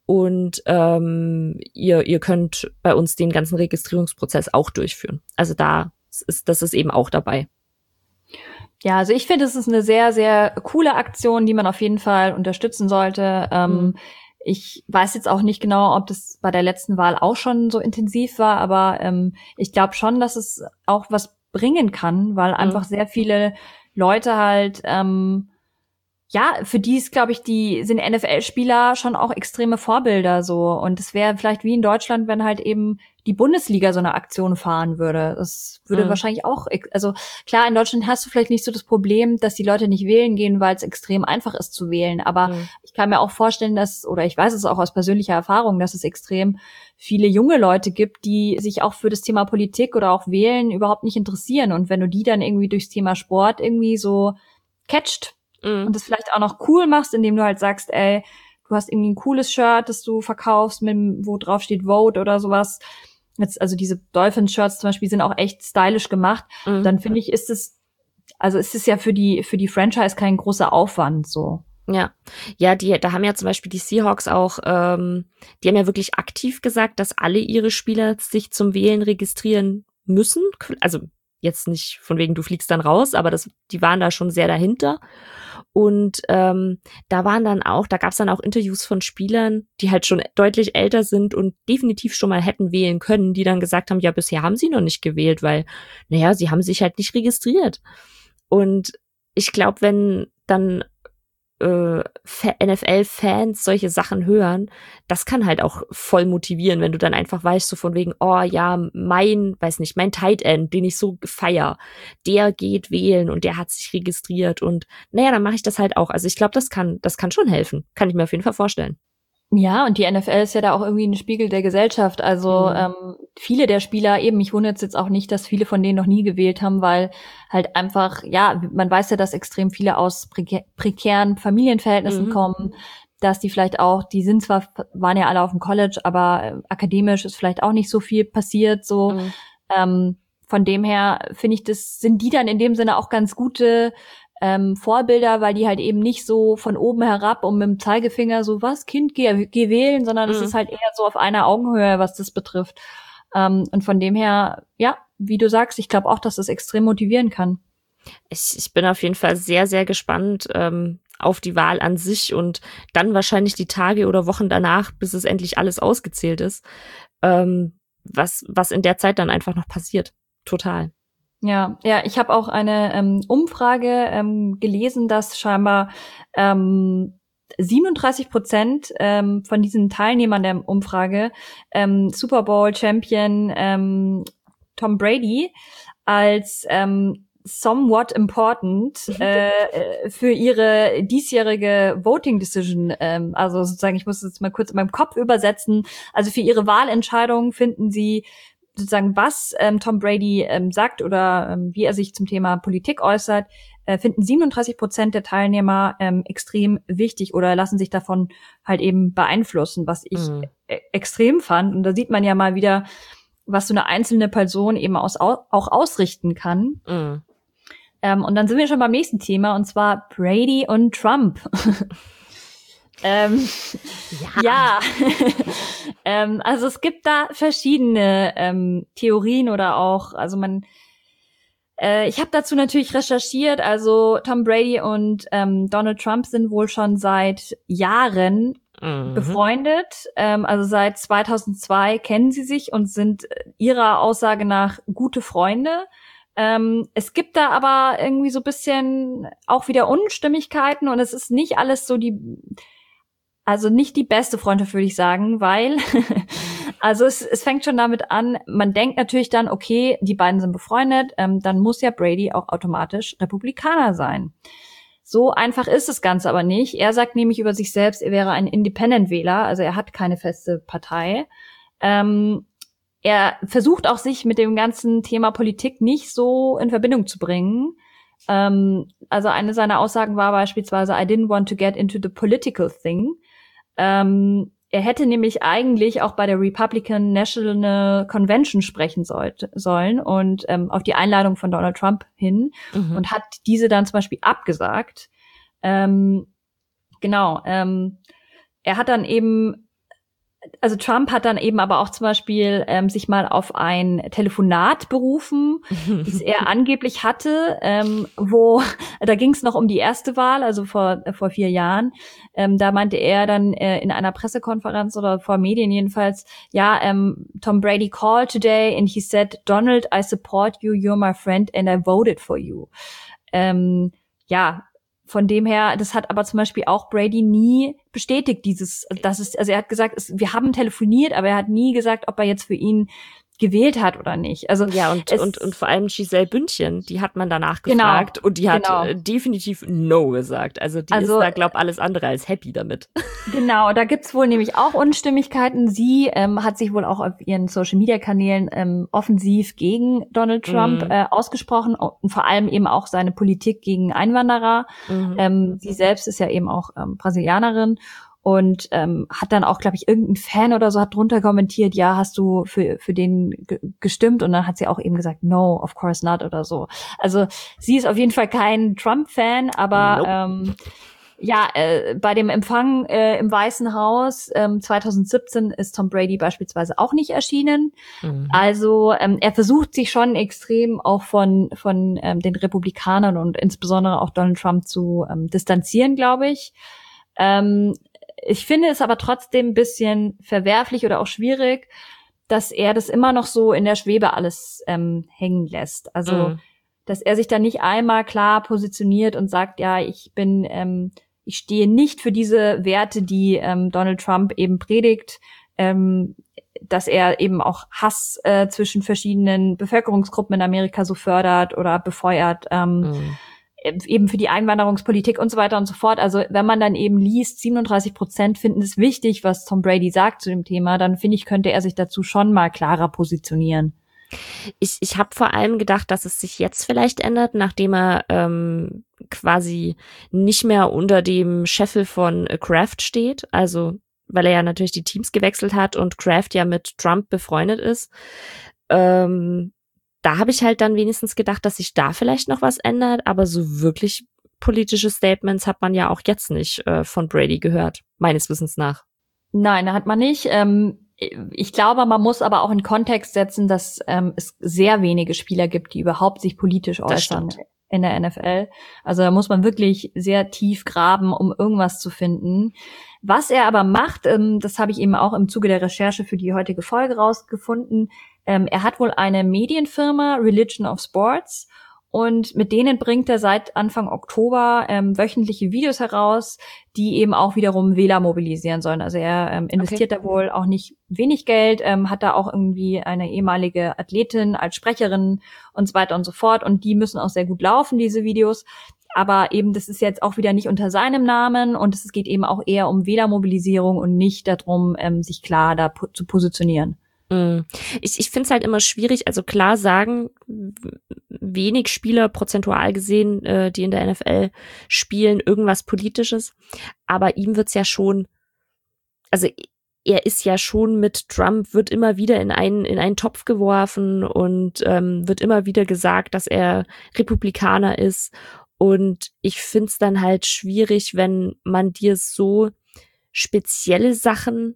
Und ähm, ihr ihr könnt bei uns den ganzen Registrierungsprozess auch durchführen. Also da ist das ist eben auch dabei. Ja, also ich finde, es ist eine sehr, sehr coole Aktion, die man auf jeden Fall unterstützen sollte. Ähm, Mhm. Ich weiß jetzt auch nicht genau, ob das bei der letzten Wahl auch schon so intensiv war, aber ähm, ich glaube schon, dass es auch was bringen kann, weil einfach sehr viele Leute halt ähm, ja, für die ist, glaube ich, die sind N F L-Spieler schon auch extreme Vorbilder so. Und es wäre vielleicht wie in Deutschland, wenn halt eben die Bundesliga so eine Aktion fahren würde. Das würde Mhm. wahrscheinlich auch, also klar, in Deutschland hast du vielleicht nicht so das Problem, dass die Leute nicht wählen gehen, weil es extrem einfach ist zu wählen. Aber Mhm. ich kann mir auch vorstellen, dass, oder ich weiß es auch aus persönlicher Erfahrung, dass es extrem viele junge Leute gibt, die sich auch für das Thema Politik oder auch Wählen überhaupt nicht interessieren. Und wenn du die dann irgendwie durchs Thema Sport irgendwie so catcht, Mhm. und das vielleicht auch noch cool machst, indem du halt sagst, ey, du hast irgendwie ein cooles Shirt, das du verkaufst, mit, wo drauf steht Vote oder sowas. Jetzt, also diese Dolphins-Shirts zum Beispiel sind auch echt stylisch gemacht. Mhm. Dann finde ich, ist es, also ist es ja für die, für die Franchise kein großer Aufwand, so. Ja, ja, die, da haben ja zum Beispiel die Seahawks auch, ähm, die haben ja wirklich aktiv gesagt, dass alle ihre Spieler sich zum Wählen registrieren müssen. Also jetzt nicht von wegen, du fliegst dann raus, aber das, die waren da schon sehr dahinter. Und ähm, da waren dann auch, da gab es dann auch Interviews von Spielern, die halt schon deutlich älter sind und definitiv schon mal hätten wählen können, die dann gesagt haben, ja, bisher haben sie noch nicht gewählt, weil, naja, sie haben sich halt nicht registriert. Und ich glaube, wenn dann äh, N F L-Fans solche Sachen hören, das kann halt auch voll motivieren, wenn du dann einfach weißt, so von wegen, oh ja, mein, weiß nicht, mein Tight End, den ich so feier, der geht wählen und der hat sich registriert und naja, dann mache ich das halt auch. Also ich glaube, das kann, das kann schon helfen. Kann ich mir auf jeden Fall vorstellen. Ja, und die N F L ist ja da auch irgendwie ein Spiegel der Gesellschaft. Also Mhm. ähm, viele der Spieler, eben, mich wundert es jetzt auch nicht, dass viele von denen noch nie gewählt haben, weil halt einfach, ja, man weiß ja, dass extrem viele aus prekä prekären Familienverhältnissen Mhm. kommen, dass die vielleicht auch, die sind zwar, waren ja alle auf dem College, aber äh, akademisch ist vielleicht auch nicht so viel passiert, so. Mhm. Ähm, von dem her finde ich, das sind die dann in dem Sinne auch ganz gute ähm, Vorbilder, weil die halt eben nicht so von oben herab und mit dem Zeigefinger so, was, Kind, geh, geh wählen, sondern es Mhm. ist halt eher so auf einer Augenhöhe, was das betrifft. Ähm, und von dem her, ja, wie du sagst, ich glaube auch, dass das extrem motivieren kann. Ich, ich bin auf jeden Fall sehr, sehr gespannt ähm, auf die Wahl an sich und dann wahrscheinlich die Tage oder Wochen danach, bis es endlich alles ausgezählt ist, ähm, was, was in der Zeit dann einfach noch passiert. Total. Ja, ja, ich habe auch eine ähm, Umfrage ähm, gelesen, dass scheinbar ähm, siebenunddreißig Prozent ähm, von diesen Teilnehmern der Umfrage ähm, Super Bowl Champion ähm, Tom Brady als ähm, somewhat important äh, für ihre diesjährige Voting Decision, ähm, also sozusagen, ich muss jetzt mal kurz in meinem Kopf übersetzen, also für ihre Wahlentscheidung finden sie sozusagen, was ähm, Tom Brady ähm, sagt oder ähm, wie er sich zum Thema Politik äußert, äh, finden siebenunddreißig Prozent der Teilnehmer ähm, extrem wichtig oder lassen sich davon halt eben beeinflussen, was ich Mhm. e extrem fand. Und da sieht man ja mal wieder, was so eine einzelne Person eben aus, auch ausrichten kann. Mhm. Ähm, und dann sind wir schon beim nächsten Thema, und zwar Brady und Trump. ähm, Ja. ja, ähm, also es gibt da verschiedene ähm, Theorien oder auch, also man, äh, ich habe dazu natürlich recherchiert, also Tom Brady und ähm, Donald Trump sind wohl schon seit Jahren Mhm. befreundet, ähm, also seit zweitausendzwei kennen sie sich und sind ihrer Aussage nach gute Freunde. Ähm, es gibt da aber irgendwie so ein bisschen auch wieder Unstimmigkeiten und es ist nicht alles so die, also nicht die beste Freundschaft, würde ich sagen, weil, also es, es fängt schon damit an, man denkt natürlich dann, okay, die beiden sind befreundet, ähm, dann muss ja Brady auch automatisch Republikaner sein. So einfach ist das Ganze aber nicht. Er sagt nämlich über sich selbst, er wäre ein Independent-Wähler, also er hat keine feste Partei. Ähm, er versucht auch, sich mit dem ganzen Thema Politik nicht so in Verbindung zu bringen. Ähm, also eine seiner Aussagen war beispielsweise, I didn't want to get into the political thing. Ähm, er hätte nämlich eigentlich auch bei der Republican National Convention sprechen sollt, sollen und ähm, auf die Einladung von Donald Trump hin Mhm. und hat diese dann zum Beispiel abgesagt. Ähm, genau. Ähm, er hat dann eben Also Trump hat dann eben aber auch zum Beispiel ähm, sich mal auf ein Telefonat berufen, das er angeblich hatte, ähm, wo, da ging es noch um die erste Wahl, also vor äh, vor vier Jahren. Ähm, da meinte er dann äh, in einer Pressekonferenz oder vor Medien jedenfalls, ja, ähm, Tom Brady called today and he said, Donald, I support you, you're my friend and I voted for you. Ähm, ja, von dem her, das hat aber zum Beispiel auch Brady nie bestätigt, dieses, das ist, also er hat gesagt, es, wir haben telefoniert, aber er hat nie gesagt, ob er jetzt für ihn gewählt hat oder nicht. Also ja, und, es, und, und vor allem Giselle Bündchen, die hat man danach Genau, gefragt und die hat genau. äh, definitiv No gesagt. Also die Also, ist da, glaub alles andere als happy damit. Genau, da gibt's wohl nämlich auch Unstimmigkeiten. Sie ähm, hat sich wohl auch auf ihren Social-Media-Kanälen ähm, offensiv gegen Donald Trump Mhm. äh, ausgesprochen und vor allem eben auch seine Politik gegen Einwanderer. Mhm. Ähm, sie selbst ist ja eben auch ähm, Brasilianerin und ähm, hat dann auch, glaube ich, irgendein Fan oder so hat drunter kommentiert, ja, hast du für für den ge- gestimmt? Und dann hat sie auch eben gesagt, no, of course not oder so. Also sie ist auf jeden Fall kein Trump-Fan, aber Nope. ähm, ja, äh, bei dem Empfang äh, im Weißen Haus ähm, zwanzig siebzehn ist Tom Brady beispielsweise auch nicht erschienen. Mhm. Also ähm, er versucht sich schon extrem auch von von ähm, den Republikanern und insbesondere auch Donald Trump zu ähm, distanzieren, glaube ich. Ähm, ich finde es aber trotzdem ein bisschen verwerflich oder auch schwierig, dass er das immer noch so in der Schwebe alles ähm, hängen lässt. Also Mhm. dass er sich da nicht einmal klar positioniert und sagt, ja, ich bin, ähm, ich stehe nicht für diese Werte, die ähm, Donald Trump eben predigt, ähm, dass er eben auch Hass äh, zwischen verschiedenen Bevölkerungsgruppen in Amerika so fördert oder befeuert, ähm, Mhm. eben für die Einwanderungspolitik und so weiter und so fort. Also wenn man dann eben liest, siebenunddreißig Prozent finden es wichtig, was Tom Brady sagt zu dem Thema, dann finde ich, könnte er sich dazu schon mal klarer positionieren. Ich, ich habe vor allem gedacht, dass es sich jetzt vielleicht ändert, nachdem er ähm, quasi nicht mehr unter dem Scheffel von äh, Kraft steht. Also, weil er ja natürlich die Teams gewechselt hat und Kraft ja mit Trump befreundet ist. Ähm, da habe ich halt dann wenigstens gedacht, dass sich da vielleicht noch was ändert. Aber so wirklich politische Statements hat man ja auch jetzt nicht äh, von Brady gehört, meines Wissens nach. Nein, hat man nicht. Ähm, ich glaube, man muss aber auch in Kontext setzen, dass ähm, es sehr wenige Spieler gibt, die überhaupt sich politisch äußern in der N F L. Also da muss man wirklich sehr tief graben, um irgendwas zu finden. Was er aber macht, ähm, das habe ich eben auch im Zuge der Recherche für die heutige Folge rausgefunden. Ähm, er hat wohl eine Medienfirma, Religion of Sports, und mit denen bringt er seit Anfang Oktober ähm, wöchentliche Videos heraus, die eben auch wiederum Wähler mobilisieren sollen. Also er ähm, investiert okay. da wohl auch nicht wenig Geld, ähm, hat da auch irgendwie eine ehemalige Athletin als Sprecherin und so weiter und so fort. Und die müssen auch sehr gut laufen, diese Videos. Aber eben, das ist jetzt auch wieder nicht unter seinem Namen und es geht eben auch eher um Wählermobilisierung und nicht darum, ähm, sich klar da po- zu positionieren. Ich, ich finde es halt immer schwierig, also klar sagen wenig Spieler prozentual gesehen, äh, die in der N F L spielen, irgendwas Politisches, aber ihm wird's ja schon, also er ist ja schon mit Trump, wird immer wieder in einen in einen Topf geworfen und ähm, wird immer wieder gesagt, dass er Republikaner ist und ich find's dann halt schwierig, wenn man dir so spezielle Sachen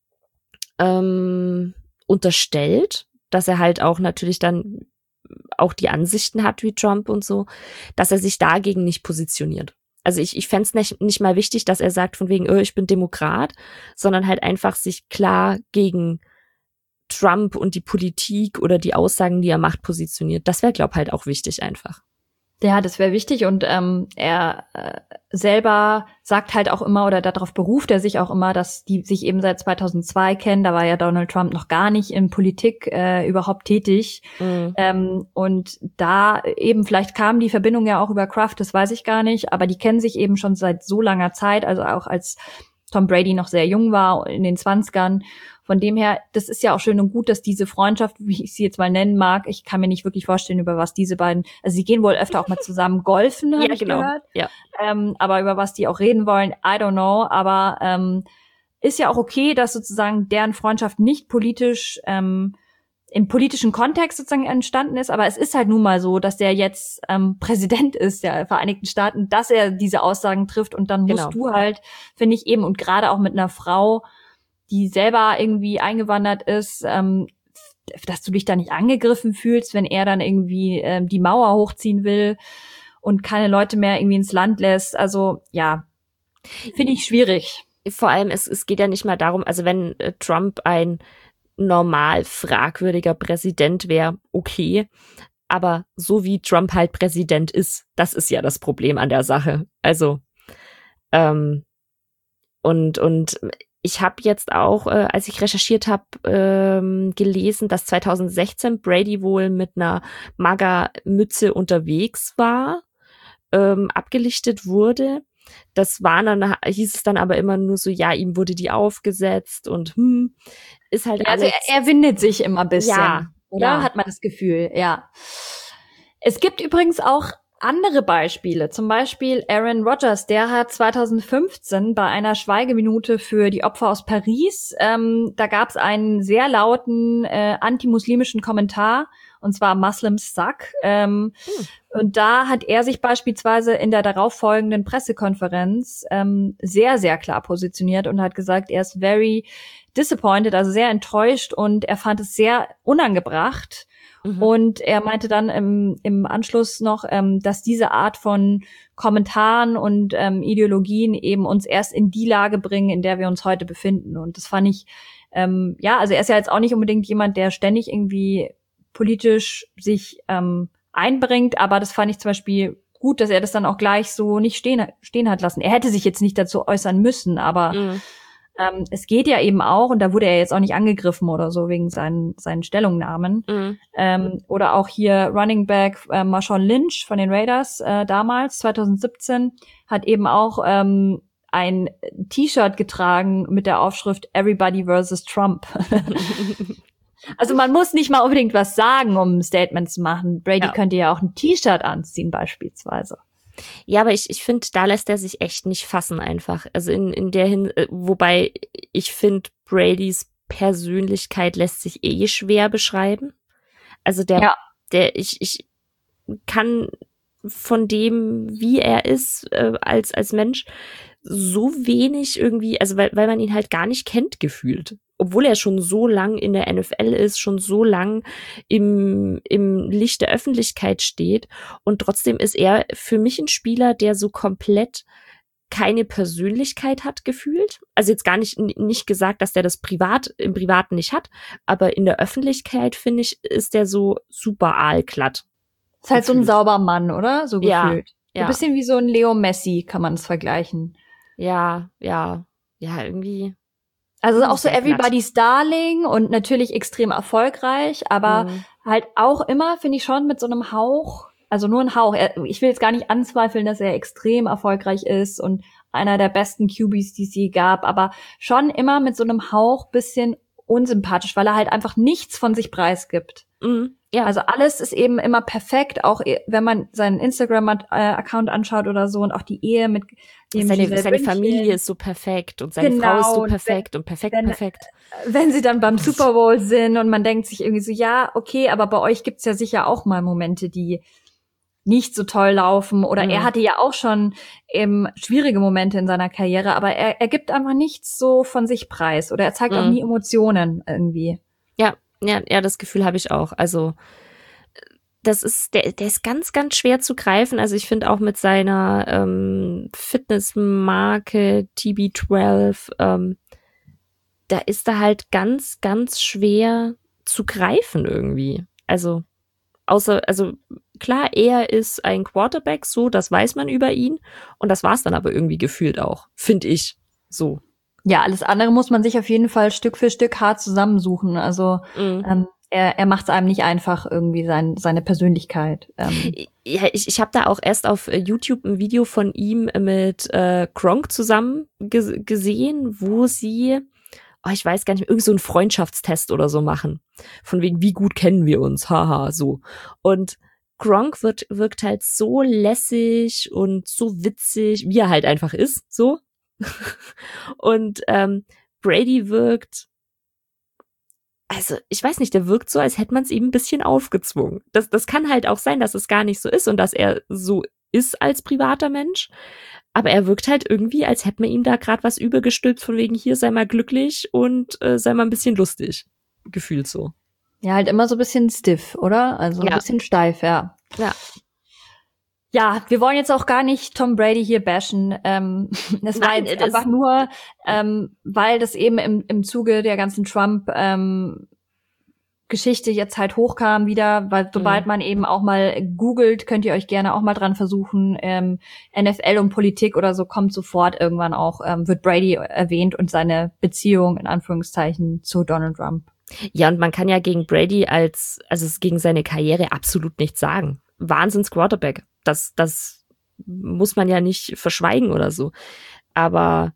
ähm, unterstellt, dass er halt auch natürlich dann auch die Ansichten hat wie Trump und so, dass er sich dagegen nicht positioniert. Also ich, ich fände es nicht, nicht mal wichtig, dass er sagt von wegen, oh, ich bin Demokrat, sondern halt einfach sich klar gegen Trump und die Politik oder die Aussagen, die er macht, positioniert. Das wäre, glaube ich, halt auch wichtig einfach. Ja, das wäre wichtig und ähm, er äh, selber sagt halt auch immer oder darauf beruft er sich auch immer, dass die sich eben seit zweitausendzwei kennen. Da war ja Donald Trump noch gar nicht in Politik äh, überhaupt tätig. Mhm. Ähm, und da eben, vielleicht kam die Verbindung ja auch über Kraft, das weiß ich gar nicht, aber die kennen sich eben schon seit so langer Zeit, also auch als Tom Brady noch sehr jung war, in den zwanzigern. Von dem her, das ist ja auch schön und gut, dass diese Freundschaft, wie ich sie jetzt mal nennen mag, ich kann mir nicht wirklich vorstellen, über was diese beiden, also sie gehen wohl öfter auch mal zusammen golfen, habe ja, ich genau. gehört. Ja. Ähm, aber über was die auch reden wollen, I don't know. Aber ähm, ist ja auch okay, dass sozusagen deren Freundschaft nicht politisch ähm, im politischen Kontext sozusagen entstanden ist, aber es ist halt nun mal so, dass der jetzt ähm, Präsident ist der Vereinigten Staaten, dass er diese Aussagen trifft und dann musst genau. du halt, finde ich eben, und gerade auch mit einer Frau, die selber irgendwie eingewandert ist, ähm, dass du dich da nicht angegriffen fühlst, wenn er dann irgendwie ähm, die Mauer hochziehen will und keine Leute mehr irgendwie ins Land lässt. Also ja, finde ich schwierig. Vor allem, es, es geht ja nicht mal darum, also wenn äh, Trump ein normal fragwürdiger Präsident wäre, okay. Aber so wie Trump halt Präsident ist, das ist ja das Problem an der Sache. Also, ähm, und, und ich habe jetzt auch, äh, als ich recherchiert habe, ähm, gelesen, dass zwanzig sechzehn Brady wohl mit einer MAGA-Mütze unterwegs war, ähm, abgelichtet wurde. Das war dann, hieß es dann aber immer nur so, ja, ihm wurde die aufgesetzt und hm, ist halt Also alles. er, er windet sich immer ein bisschen, ja, oder? Ja. Hat man das Gefühl, ja. Es gibt übrigens auch andere Beispiele, zum Beispiel Aaron Rodgers, der hat zwanzig fünfzehn bei einer Schweigeminute für die Opfer aus Paris, ähm, da gab es einen sehr lauten äh, antimuslimischen Kommentar, und zwar Muslims suck. Ähm, hm. Und da hat er sich beispielsweise in der darauffolgenden Pressekonferenz ähm, sehr, sehr klar positioniert und hat gesagt, er ist very disappointed, also sehr enttäuscht, und er fand es sehr unangebracht. Mhm. Und er meinte dann im, im Anschluss noch, ähm, dass diese Art von Kommentaren und ähm, Ideologien eben uns erst in die Lage bringen, in der wir uns heute befinden. Und das fand ich, ähm, ja, also er ist ja jetzt auch nicht unbedingt jemand, der ständig irgendwie politisch sich ähm, einbringt, aber das fand ich zum Beispiel gut, dass er das dann auch gleich so nicht stehen, stehen hat lassen. Er hätte sich jetzt nicht dazu äußern müssen, aber mhm. ähm, es geht ja eben auch, und da wurde er jetzt auch nicht angegriffen oder so wegen seinen, seinen Stellungnahmen. Mhm. Ähm, oder auch hier Running Back äh, Marshawn Lynch von den Raiders äh, damals, zwanzig siebzehn, hat eben auch ähm, ein T-Shirt getragen mit der Aufschrift Everybody versus Trump. Also man muss nicht mal unbedingt was sagen, um ein Statement zu machen. Brady ja. könnte ja auch ein T-Shirt anziehen beispielsweise. Ja, aber ich, ich finde, da lässt er sich echt nicht fassen einfach. Also in, in der Hin, wobei ich finde, Bradys Persönlichkeit lässt sich eh schwer beschreiben. Also der, ja. der, ich, ich kann von dem, wie er ist, äh, als, als Mensch, so wenig irgendwie, also weil, weil man ihn halt gar nicht kennt, gefühlt. Obwohl er schon so lang in der N F L ist, schon so lang im, im Licht der Öffentlichkeit steht. Und trotzdem ist er für mich ein Spieler, der so komplett keine Persönlichkeit hat, gefühlt. Also jetzt gar nicht, nicht gesagt, dass der das privat, im Privaten nicht hat, aber in der Öffentlichkeit, finde ich, ist der so super aalglatt. Ist halt gefühlt. So ein sauber Mann, oder? So gefühlt. Ja, ja. Ja. Ein bisschen wie so ein Leo Messi, kann man es vergleichen. Ja, ja, ja, irgendwie. Also auch so Everybody's Darling und natürlich extrem erfolgreich, aber mhm. halt auch immer, finde ich, schon mit so einem Hauch, also nur ein Hauch. Ich will jetzt gar nicht anzweifeln, dass er extrem erfolgreich ist und einer der besten Q Bs, die es je gab, aber schon immer mit so einem Hauch bisschen unsympathisch, weil er halt einfach nichts von sich preisgibt. Mhm. Ja. Also alles ist eben immer perfekt, auch wenn man seinen Instagram-Account anschaut oder so, und auch die Ehe mit dem seine, seine Familie ist so perfekt und seine genau, Frau ist so perfekt und, wenn, und perfekt, wenn, perfekt. Wenn sie dann beim Super Bowl sind und man denkt sich irgendwie so, ja, okay, aber bei euch gibt's ja sicher auch mal Momente, die nicht so toll laufen, oder mhm. er hatte ja auch schon eben schwierige Momente in seiner Karriere, aber er, er gibt einfach nichts so von sich preis, oder er zeigt mhm. auch nie Emotionen irgendwie. Ja, ja, ja, das Gefühl habe ich auch. Also das ist, der, der ist ganz, ganz schwer zu greifen. Also ich finde auch mit seiner ähm, Fitnessmarke T B zwölf, ähm, da ist er halt ganz, ganz schwer zu greifen irgendwie. Also außer, also klar, er ist ein Quarterback, so, das weiß man über ihn, und das war's dann aber irgendwie gefühlt auch, finde ich, so. Ja, alles andere muss man sich auf jeden Fall Stück für Stück hart zusammensuchen. Also mhm. ähm, er, er macht es einem nicht einfach, irgendwie sein, seine Persönlichkeit. Ähm. Ja, ich, ich habe da auch erst auf YouTube ein Video von ihm mit äh, Gronk zusammen ge- gesehen, wo sie, oh, ich weiß gar nicht mehr, irgend so einen Freundschaftstest oder so machen. Von wegen, wie gut kennen wir uns, haha, so. Und Gronk wird, wirkt halt so lässig und so witzig, wie er halt einfach ist, so. Und ähm, Brady wirkt, also ich weiß nicht, der wirkt so, als hätte man es ihm ein bisschen aufgezwungen. Das, das kann halt auch sein, dass es gar nicht so ist und dass er so ist als privater Mensch. Aber er wirkt halt irgendwie, als hätte man ihm da gerade was übergestülpt, von wegen hier, sei mal glücklich und äh, sei mal ein bisschen lustig. Gefühlt so. Ja, halt immer so ein bisschen stiff, oder? Also Ja. ein bisschen steif, ja. Ja. Ja, wir wollen jetzt auch gar nicht Tom Brady hier bashen. Ähm, das war Nein, jetzt das- einfach nur, ähm, weil das eben im, im Zuge der ganzen Trump ähm, Geschichte jetzt halt hochkam wieder, weil sobald Mhm. man eben auch mal googelt, könnt ihr euch gerne auch mal dran versuchen, ähm, N F L und Politik oder so, kommt sofort irgendwann auch, ähm, wird Brady erwähnt und seine Beziehung in Anführungszeichen zu Donald Trump. Ja, und man kann ja gegen Brady als, also es gegen seine Karriere absolut nichts sagen. Wahnsinns Quarterback. Das, das muss man ja nicht verschweigen oder so. Aber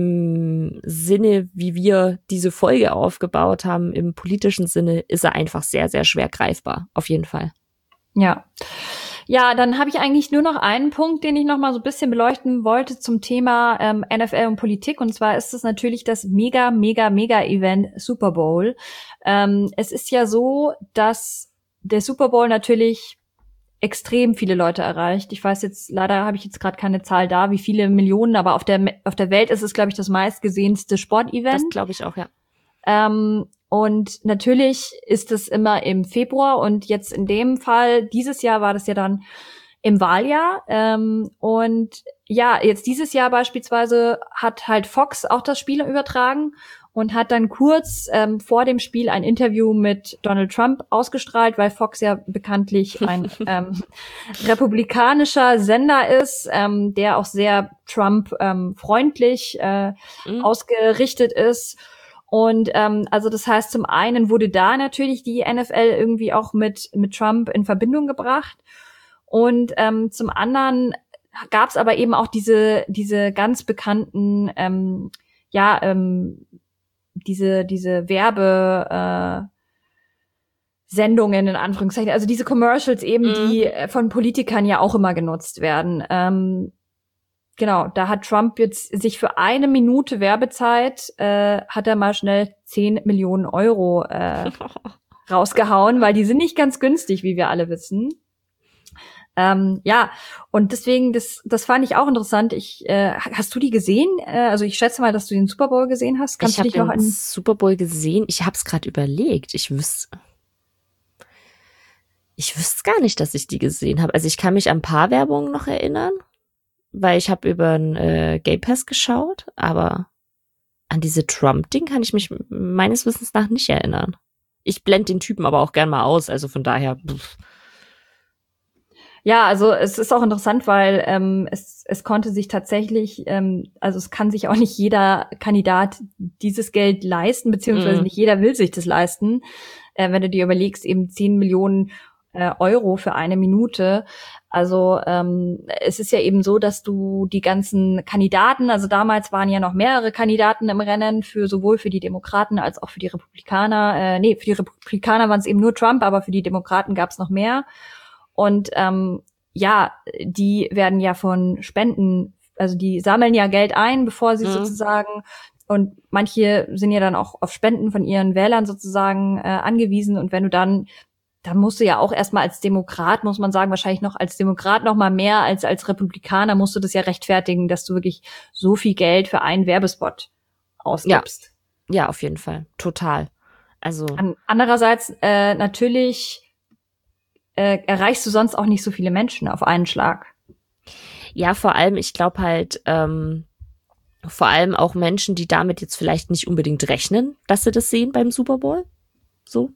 im Sinne, wie wir diese Folge aufgebaut haben, im politischen Sinne, ist er einfach sehr, sehr schwer greifbar. Auf jeden Fall. Ja. Ja, dann habe ich eigentlich nur noch einen Punkt, den ich noch mal so ein bisschen beleuchten wollte zum Thema ähm, N F L und Politik. Und zwar ist es natürlich das mega, mega, mega Event Super Bowl. Ähm, es ist ja so, dass der Super Bowl natürlich extrem viele Leute erreicht. Ich weiß jetzt, leider habe ich jetzt gerade keine Zahl da, wie viele Millionen, aber auf der auf der Welt ist es, glaube ich, das meistgesehenste Sportevent. Das glaube ich auch, ja. Ähm, und natürlich ist es immer im Februar und jetzt in dem Fall, dieses Jahr war das ja dann im Wahljahr. Ähm, und ja, jetzt dieses Jahr beispielsweise hat halt Fox auch das Spiel übertragen und hat dann kurz ähm, vor dem Spiel ein Interview mit Donald Trump ausgestrahlt, weil Fox ja bekanntlich ein ähm, republikanischer Sender ist, ähm, der auch sehr Trump-freundlich ähm, äh, Mhm. ausgerichtet ist. Und ähm, also das heißt, zum einen wurde da natürlich die N F L irgendwie auch mit mit Trump in Verbindung gebracht. Und ähm, zum anderen gab es aber eben auch diese diese ganz bekannten ähm, ja ähm, diese diese Werbe äh, Sendungen in Anführungszeichen, also diese Commercials eben, Mhm. die äh, von Politikern ja auch immer genutzt werden. Ähm, genau, da hat Trump jetzt sich für eine Minute Werbezeit äh, hat er mal schnell zehn Millionen Euro äh, rausgehauen, weil die sind nicht ganz günstig, wie wir alle wissen. Ähm, ja, und deswegen, das, das fand ich auch interessant. Ich, äh, hast du die gesehen? Äh, also ich schätze mal, dass du den Super Bowl gesehen hast. Kannst ich du dich noch habe an? den Super Bowl gesehen. Ich habe es gerade überlegt. Ich wüsste, ich wüsste gar nicht, dass ich die gesehen habe. Also ich kann mich an ein paar Werbungen noch erinnern, weil ich habe über einen äh, Gay Pass geschaut, aber an diese Trump-Ding kann ich mich meines Wissens nach nicht erinnern. Ich blende den Typen aber auch gern mal aus, also von daher. Pff. Ja, also es ist auch interessant, weil ähm, es, es konnte sich tatsächlich, ähm, also es kann sich auch nicht jeder Kandidat dieses Geld leisten, beziehungsweise Mhm. nicht jeder will sich das leisten. Äh, wenn du dir überlegst, eben zehn Millionen äh, Euro für eine Minute. Also ähm, es ist ja eben so, dass du die ganzen Kandidaten, also damals waren ja noch mehrere Kandidaten im Rennen, für sowohl für die Demokraten als auch für die Republikaner. Äh, nee, für die Republikaner waren es eben nur Trump, aber für die Demokraten gab es noch mehr. Und ähm, ja, die werden ja von Spenden, also die sammeln ja Geld ein, bevor sie Mhm. sozusagen, und manche sind ja dann auch auf Spenden von ihren Wählern sozusagen äh, angewiesen. Und wenn du dann, dann musst du ja auch erstmal als Demokrat, muss man sagen, wahrscheinlich noch als Demokrat noch mal mehr als als Republikaner, musst du das ja rechtfertigen, dass du wirklich so viel Geld für einen Werbespot ausgibst. Ja, auf jeden Fall. Total. Also. An, andererseits äh, natürlich äh, erreichst du sonst auch nicht so viele Menschen auf einen Schlag. Ja, vor allem, ich glaube halt, ähm, vor allem auch Menschen, die damit jetzt vielleicht nicht unbedingt rechnen, dass sie das sehen beim Super Bowl. So.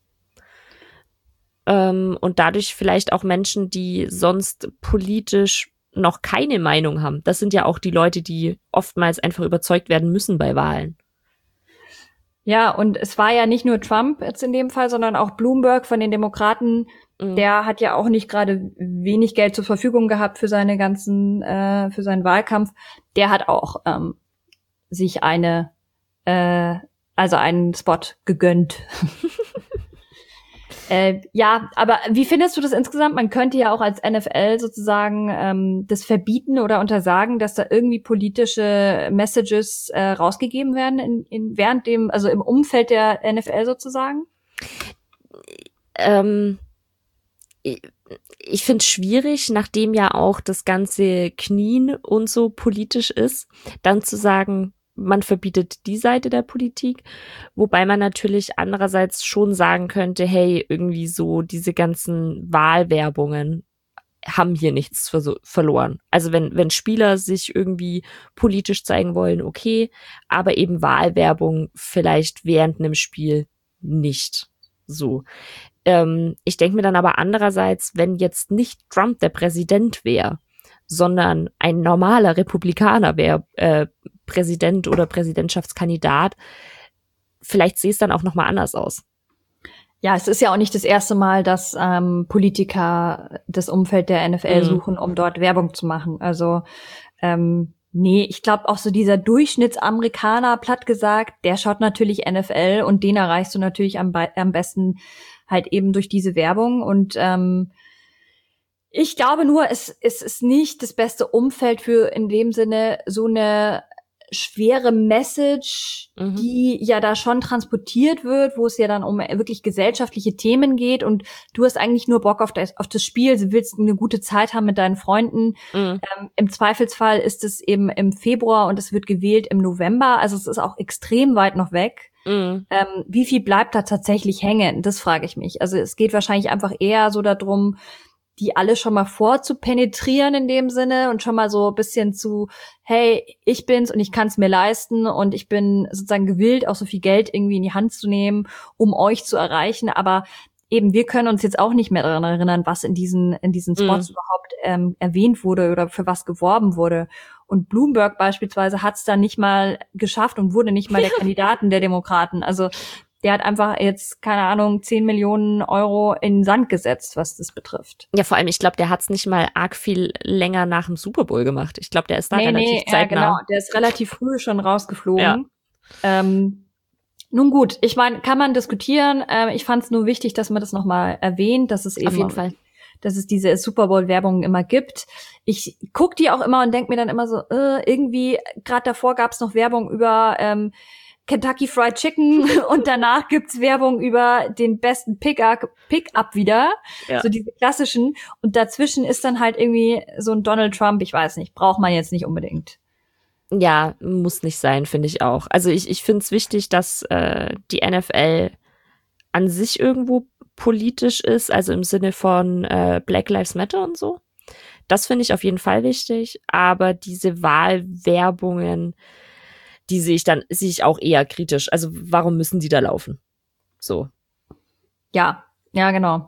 Ähm, und dadurch vielleicht auch Menschen, die sonst politisch noch keine Meinung haben. Das sind ja auch die Leute, die oftmals einfach überzeugt werden müssen bei Wahlen. Ja, und es war ja nicht nur Trump jetzt in dem Fall, sondern auch Bloomberg von den Demokraten. Mhm. Der hat ja auch nicht gerade wenig Geld zur Verfügung gehabt für seine ganzen, äh, für seinen Wahlkampf. Der hat auch ähm, sich eine, äh, also einen Spot gegönnt. Äh, ja, aber wie findest du das insgesamt? Man könnte ja auch als N F L sozusagen ähm, das verbieten oder untersagen, dass da irgendwie politische Messages äh, rausgegeben werden in, in während dem, also im Umfeld der N F L sozusagen? Ähm, ich finde es schwierig, nachdem ja auch das ganze Knien und so politisch ist, dann zu sagen, man verbietet die Seite der Politik, wobei man natürlich andererseits schon sagen könnte, hey, irgendwie so diese ganzen Wahlwerbungen haben hier nichts ver- verloren. Also wenn wenn Spieler sich irgendwie politisch zeigen wollen, okay, aber eben Wahlwerbung vielleicht während einem Spiel nicht so. Ähm, ich denke mir dann aber andererseits, wenn jetzt nicht Trump der Präsident wäre, sondern ein normaler Republikaner wäre äh, Präsident oder Präsidentschaftskandidat, vielleicht sähe es dann auch nochmal anders aus. Ja, es ist ja auch nicht das erste Mal, dass ähm, Politiker das Umfeld der N F L mhm. suchen, um dort Werbung zu machen. Also ähm, nee, ich glaube auch so dieser Durchschnittsamerikaner, platt gesagt, der schaut natürlich N F L und den erreichst du natürlich am, be- am besten halt eben durch diese Werbung. Und ähm, ich glaube nur, es, es ist nicht das beste Umfeld für in dem Sinne so eine schwere Message, mhm. die ja da schon transportiert wird, wo es ja dann um wirklich gesellschaftliche Themen geht und du hast eigentlich nur Bock auf das, auf das Spiel, du willst eine gute Zeit haben mit deinen Freunden. Mhm. Ähm, im Zweifelsfall ist es eben im Februar und es wird gewählt im November, also es ist auch extrem weit noch weg. Mhm. Ähm, wie viel bleibt da tatsächlich hängen? Das frage ich mich. Also es geht wahrscheinlich einfach eher so darum, die alle schon mal vorzupenetrieren in dem Sinne und schon mal so ein bisschen zu, hey, ich bin's und ich kann's mir leisten und ich bin sozusagen gewillt, auch so viel Geld irgendwie in die Hand zu nehmen, um euch zu erreichen. Aber eben, wir können uns jetzt auch nicht mehr daran erinnern, was in diesen in diesen Spots mhm. überhaupt ähm, erwähnt wurde oder für was geworben wurde. Und Bloomberg beispielsweise hat's dann nicht mal geschafft und wurde nicht mal der Kandidaten der Demokraten. Also der hat einfach jetzt, keine Ahnung, zehn Millionen Euro in den Sand gesetzt, was das betrifft. Ja, vor allem, ich glaube, der hat's nicht mal arg viel länger nach dem Super Bowl gemacht. Ich glaube, der ist da nee, relativ nee, zeitnah. Ja, genau, der ist relativ früh schon rausgeflogen. Ja. Ähm, nun gut, ich meine, kann man diskutieren. Ähm, ich fand es nur wichtig, dass man das nochmal erwähnt, dass es eben auf jeden Fall, dass es diese Super Bowl-Werbung immer gibt. Ich guck die auch immer und denk mir dann immer so, äh, irgendwie, gerade davor gab's noch Werbung über ähm, Kentucky Fried Chicken und danach gibt's Werbung über den besten Pick-up Pick-up wieder, ja. So diese klassischen. Und dazwischen ist dann halt irgendwie so ein Donald Trump, ich weiß nicht, braucht man jetzt nicht unbedingt. Ja, muss nicht sein, finde ich auch. Also ich, ich finde es wichtig, dass äh, die N F L an sich irgendwo politisch ist, also im Sinne von äh, Black Lives Matter und so. Das finde ich auf jeden Fall wichtig, aber diese Wahlwerbungen, die sehe ich dann, sehe ich auch eher kritisch. Also warum müssen die da laufen? So. Ja, ja, genau.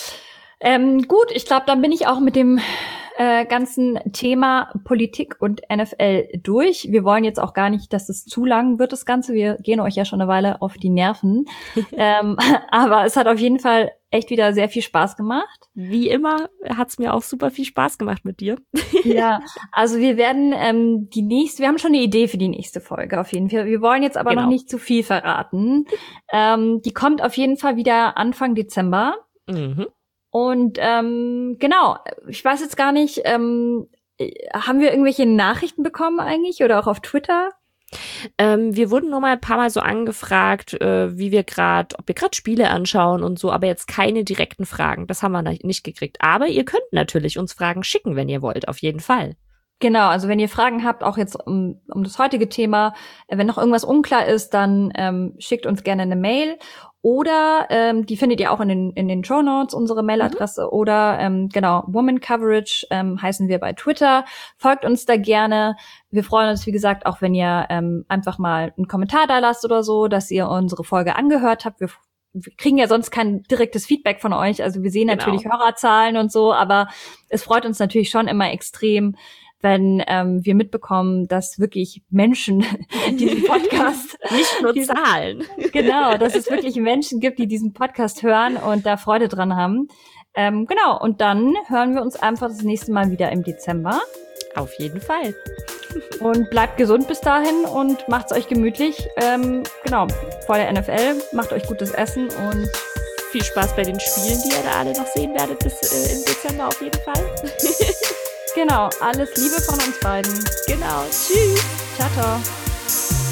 Ähm, gut, ich glaube, dann bin ich auch mit dem äh, ganzen Thema Politik und N F L durch. Wir wollen jetzt auch gar nicht, dass es zu lang wird, das Ganze. Wir gehen euch ja schon eine Weile auf die Nerven. ähm, aber es hat auf jeden Fall echt wieder sehr viel Spaß gemacht. Wie immer hat's mir auch super viel Spaß gemacht mit dir. Ja, also wir werden ähm, die nächste, wir haben schon eine Idee für die nächste Folge auf jeden Fall. Wir wollen jetzt aber genau. noch nicht zu viel verraten. Ähm, die kommt auf jeden Fall wieder Anfang Dezember. Mhm. Und ähm, genau, ich weiß jetzt gar nicht, ähm, haben wir irgendwelche Nachrichten bekommen eigentlich oder auch auf Twitter? Ähm, wir wurden nur mal ein paar Mal so angefragt, äh, wie wir gerade, ob wir gerade Spiele anschauen und so, aber jetzt keine direkten Fragen. Das haben wir nicht gekriegt. Aber ihr könnt natürlich uns Fragen schicken, wenn ihr wollt, auf jeden Fall. Genau, also wenn ihr Fragen habt, auch jetzt um, um das heutige Thema, wenn noch irgendwas unklar ist, dann ähm, schickt uns gerne eine Mail. Oder ähm, die findet ihr auch in den in den Shownotes, unsere Mailadresse. Mhm. Oder ähm, genau, Woman Coverage ähm, heißen wir bei Twitter. Folgt uns da gerne. Wir freuen uns, wie gesagt, auch wenn ihr ähm, einfach mal einen Kommentar da lasst oder so, dass ihr unsere Folge angehört habt. Wir, wir kriegen ja sonst kein direktes Feedback von euch. Also wir sehen genau. natürlich Hörerzahlen und so, aber es freut uns natürlich schon immer extrem, wenn ähm, wir mitbekommen, dass wirklich Menschen diesen Podcast nicht nur diesen, Zahlen. Genau, dass es wirklich Menschen gibt, die diesen Podcast hören und da Freude dran haben. Ähm, genau, und dann hören wir uns einfach das nächste Mal wieder im Dezember. Auf jeden Fall. Und bleibt gesund bis dahin und macht's euch gemütlich. Ähm, genau, vor der N F L, macht euch gutes Essen und viel Spaß bei den Spielen, die ihr da alle noch sehen werdet bis äh, im Dezember auf jeden Fall. Genau, alles Liebe von uns beiden. Genau, tschüss. Ciao, ciao.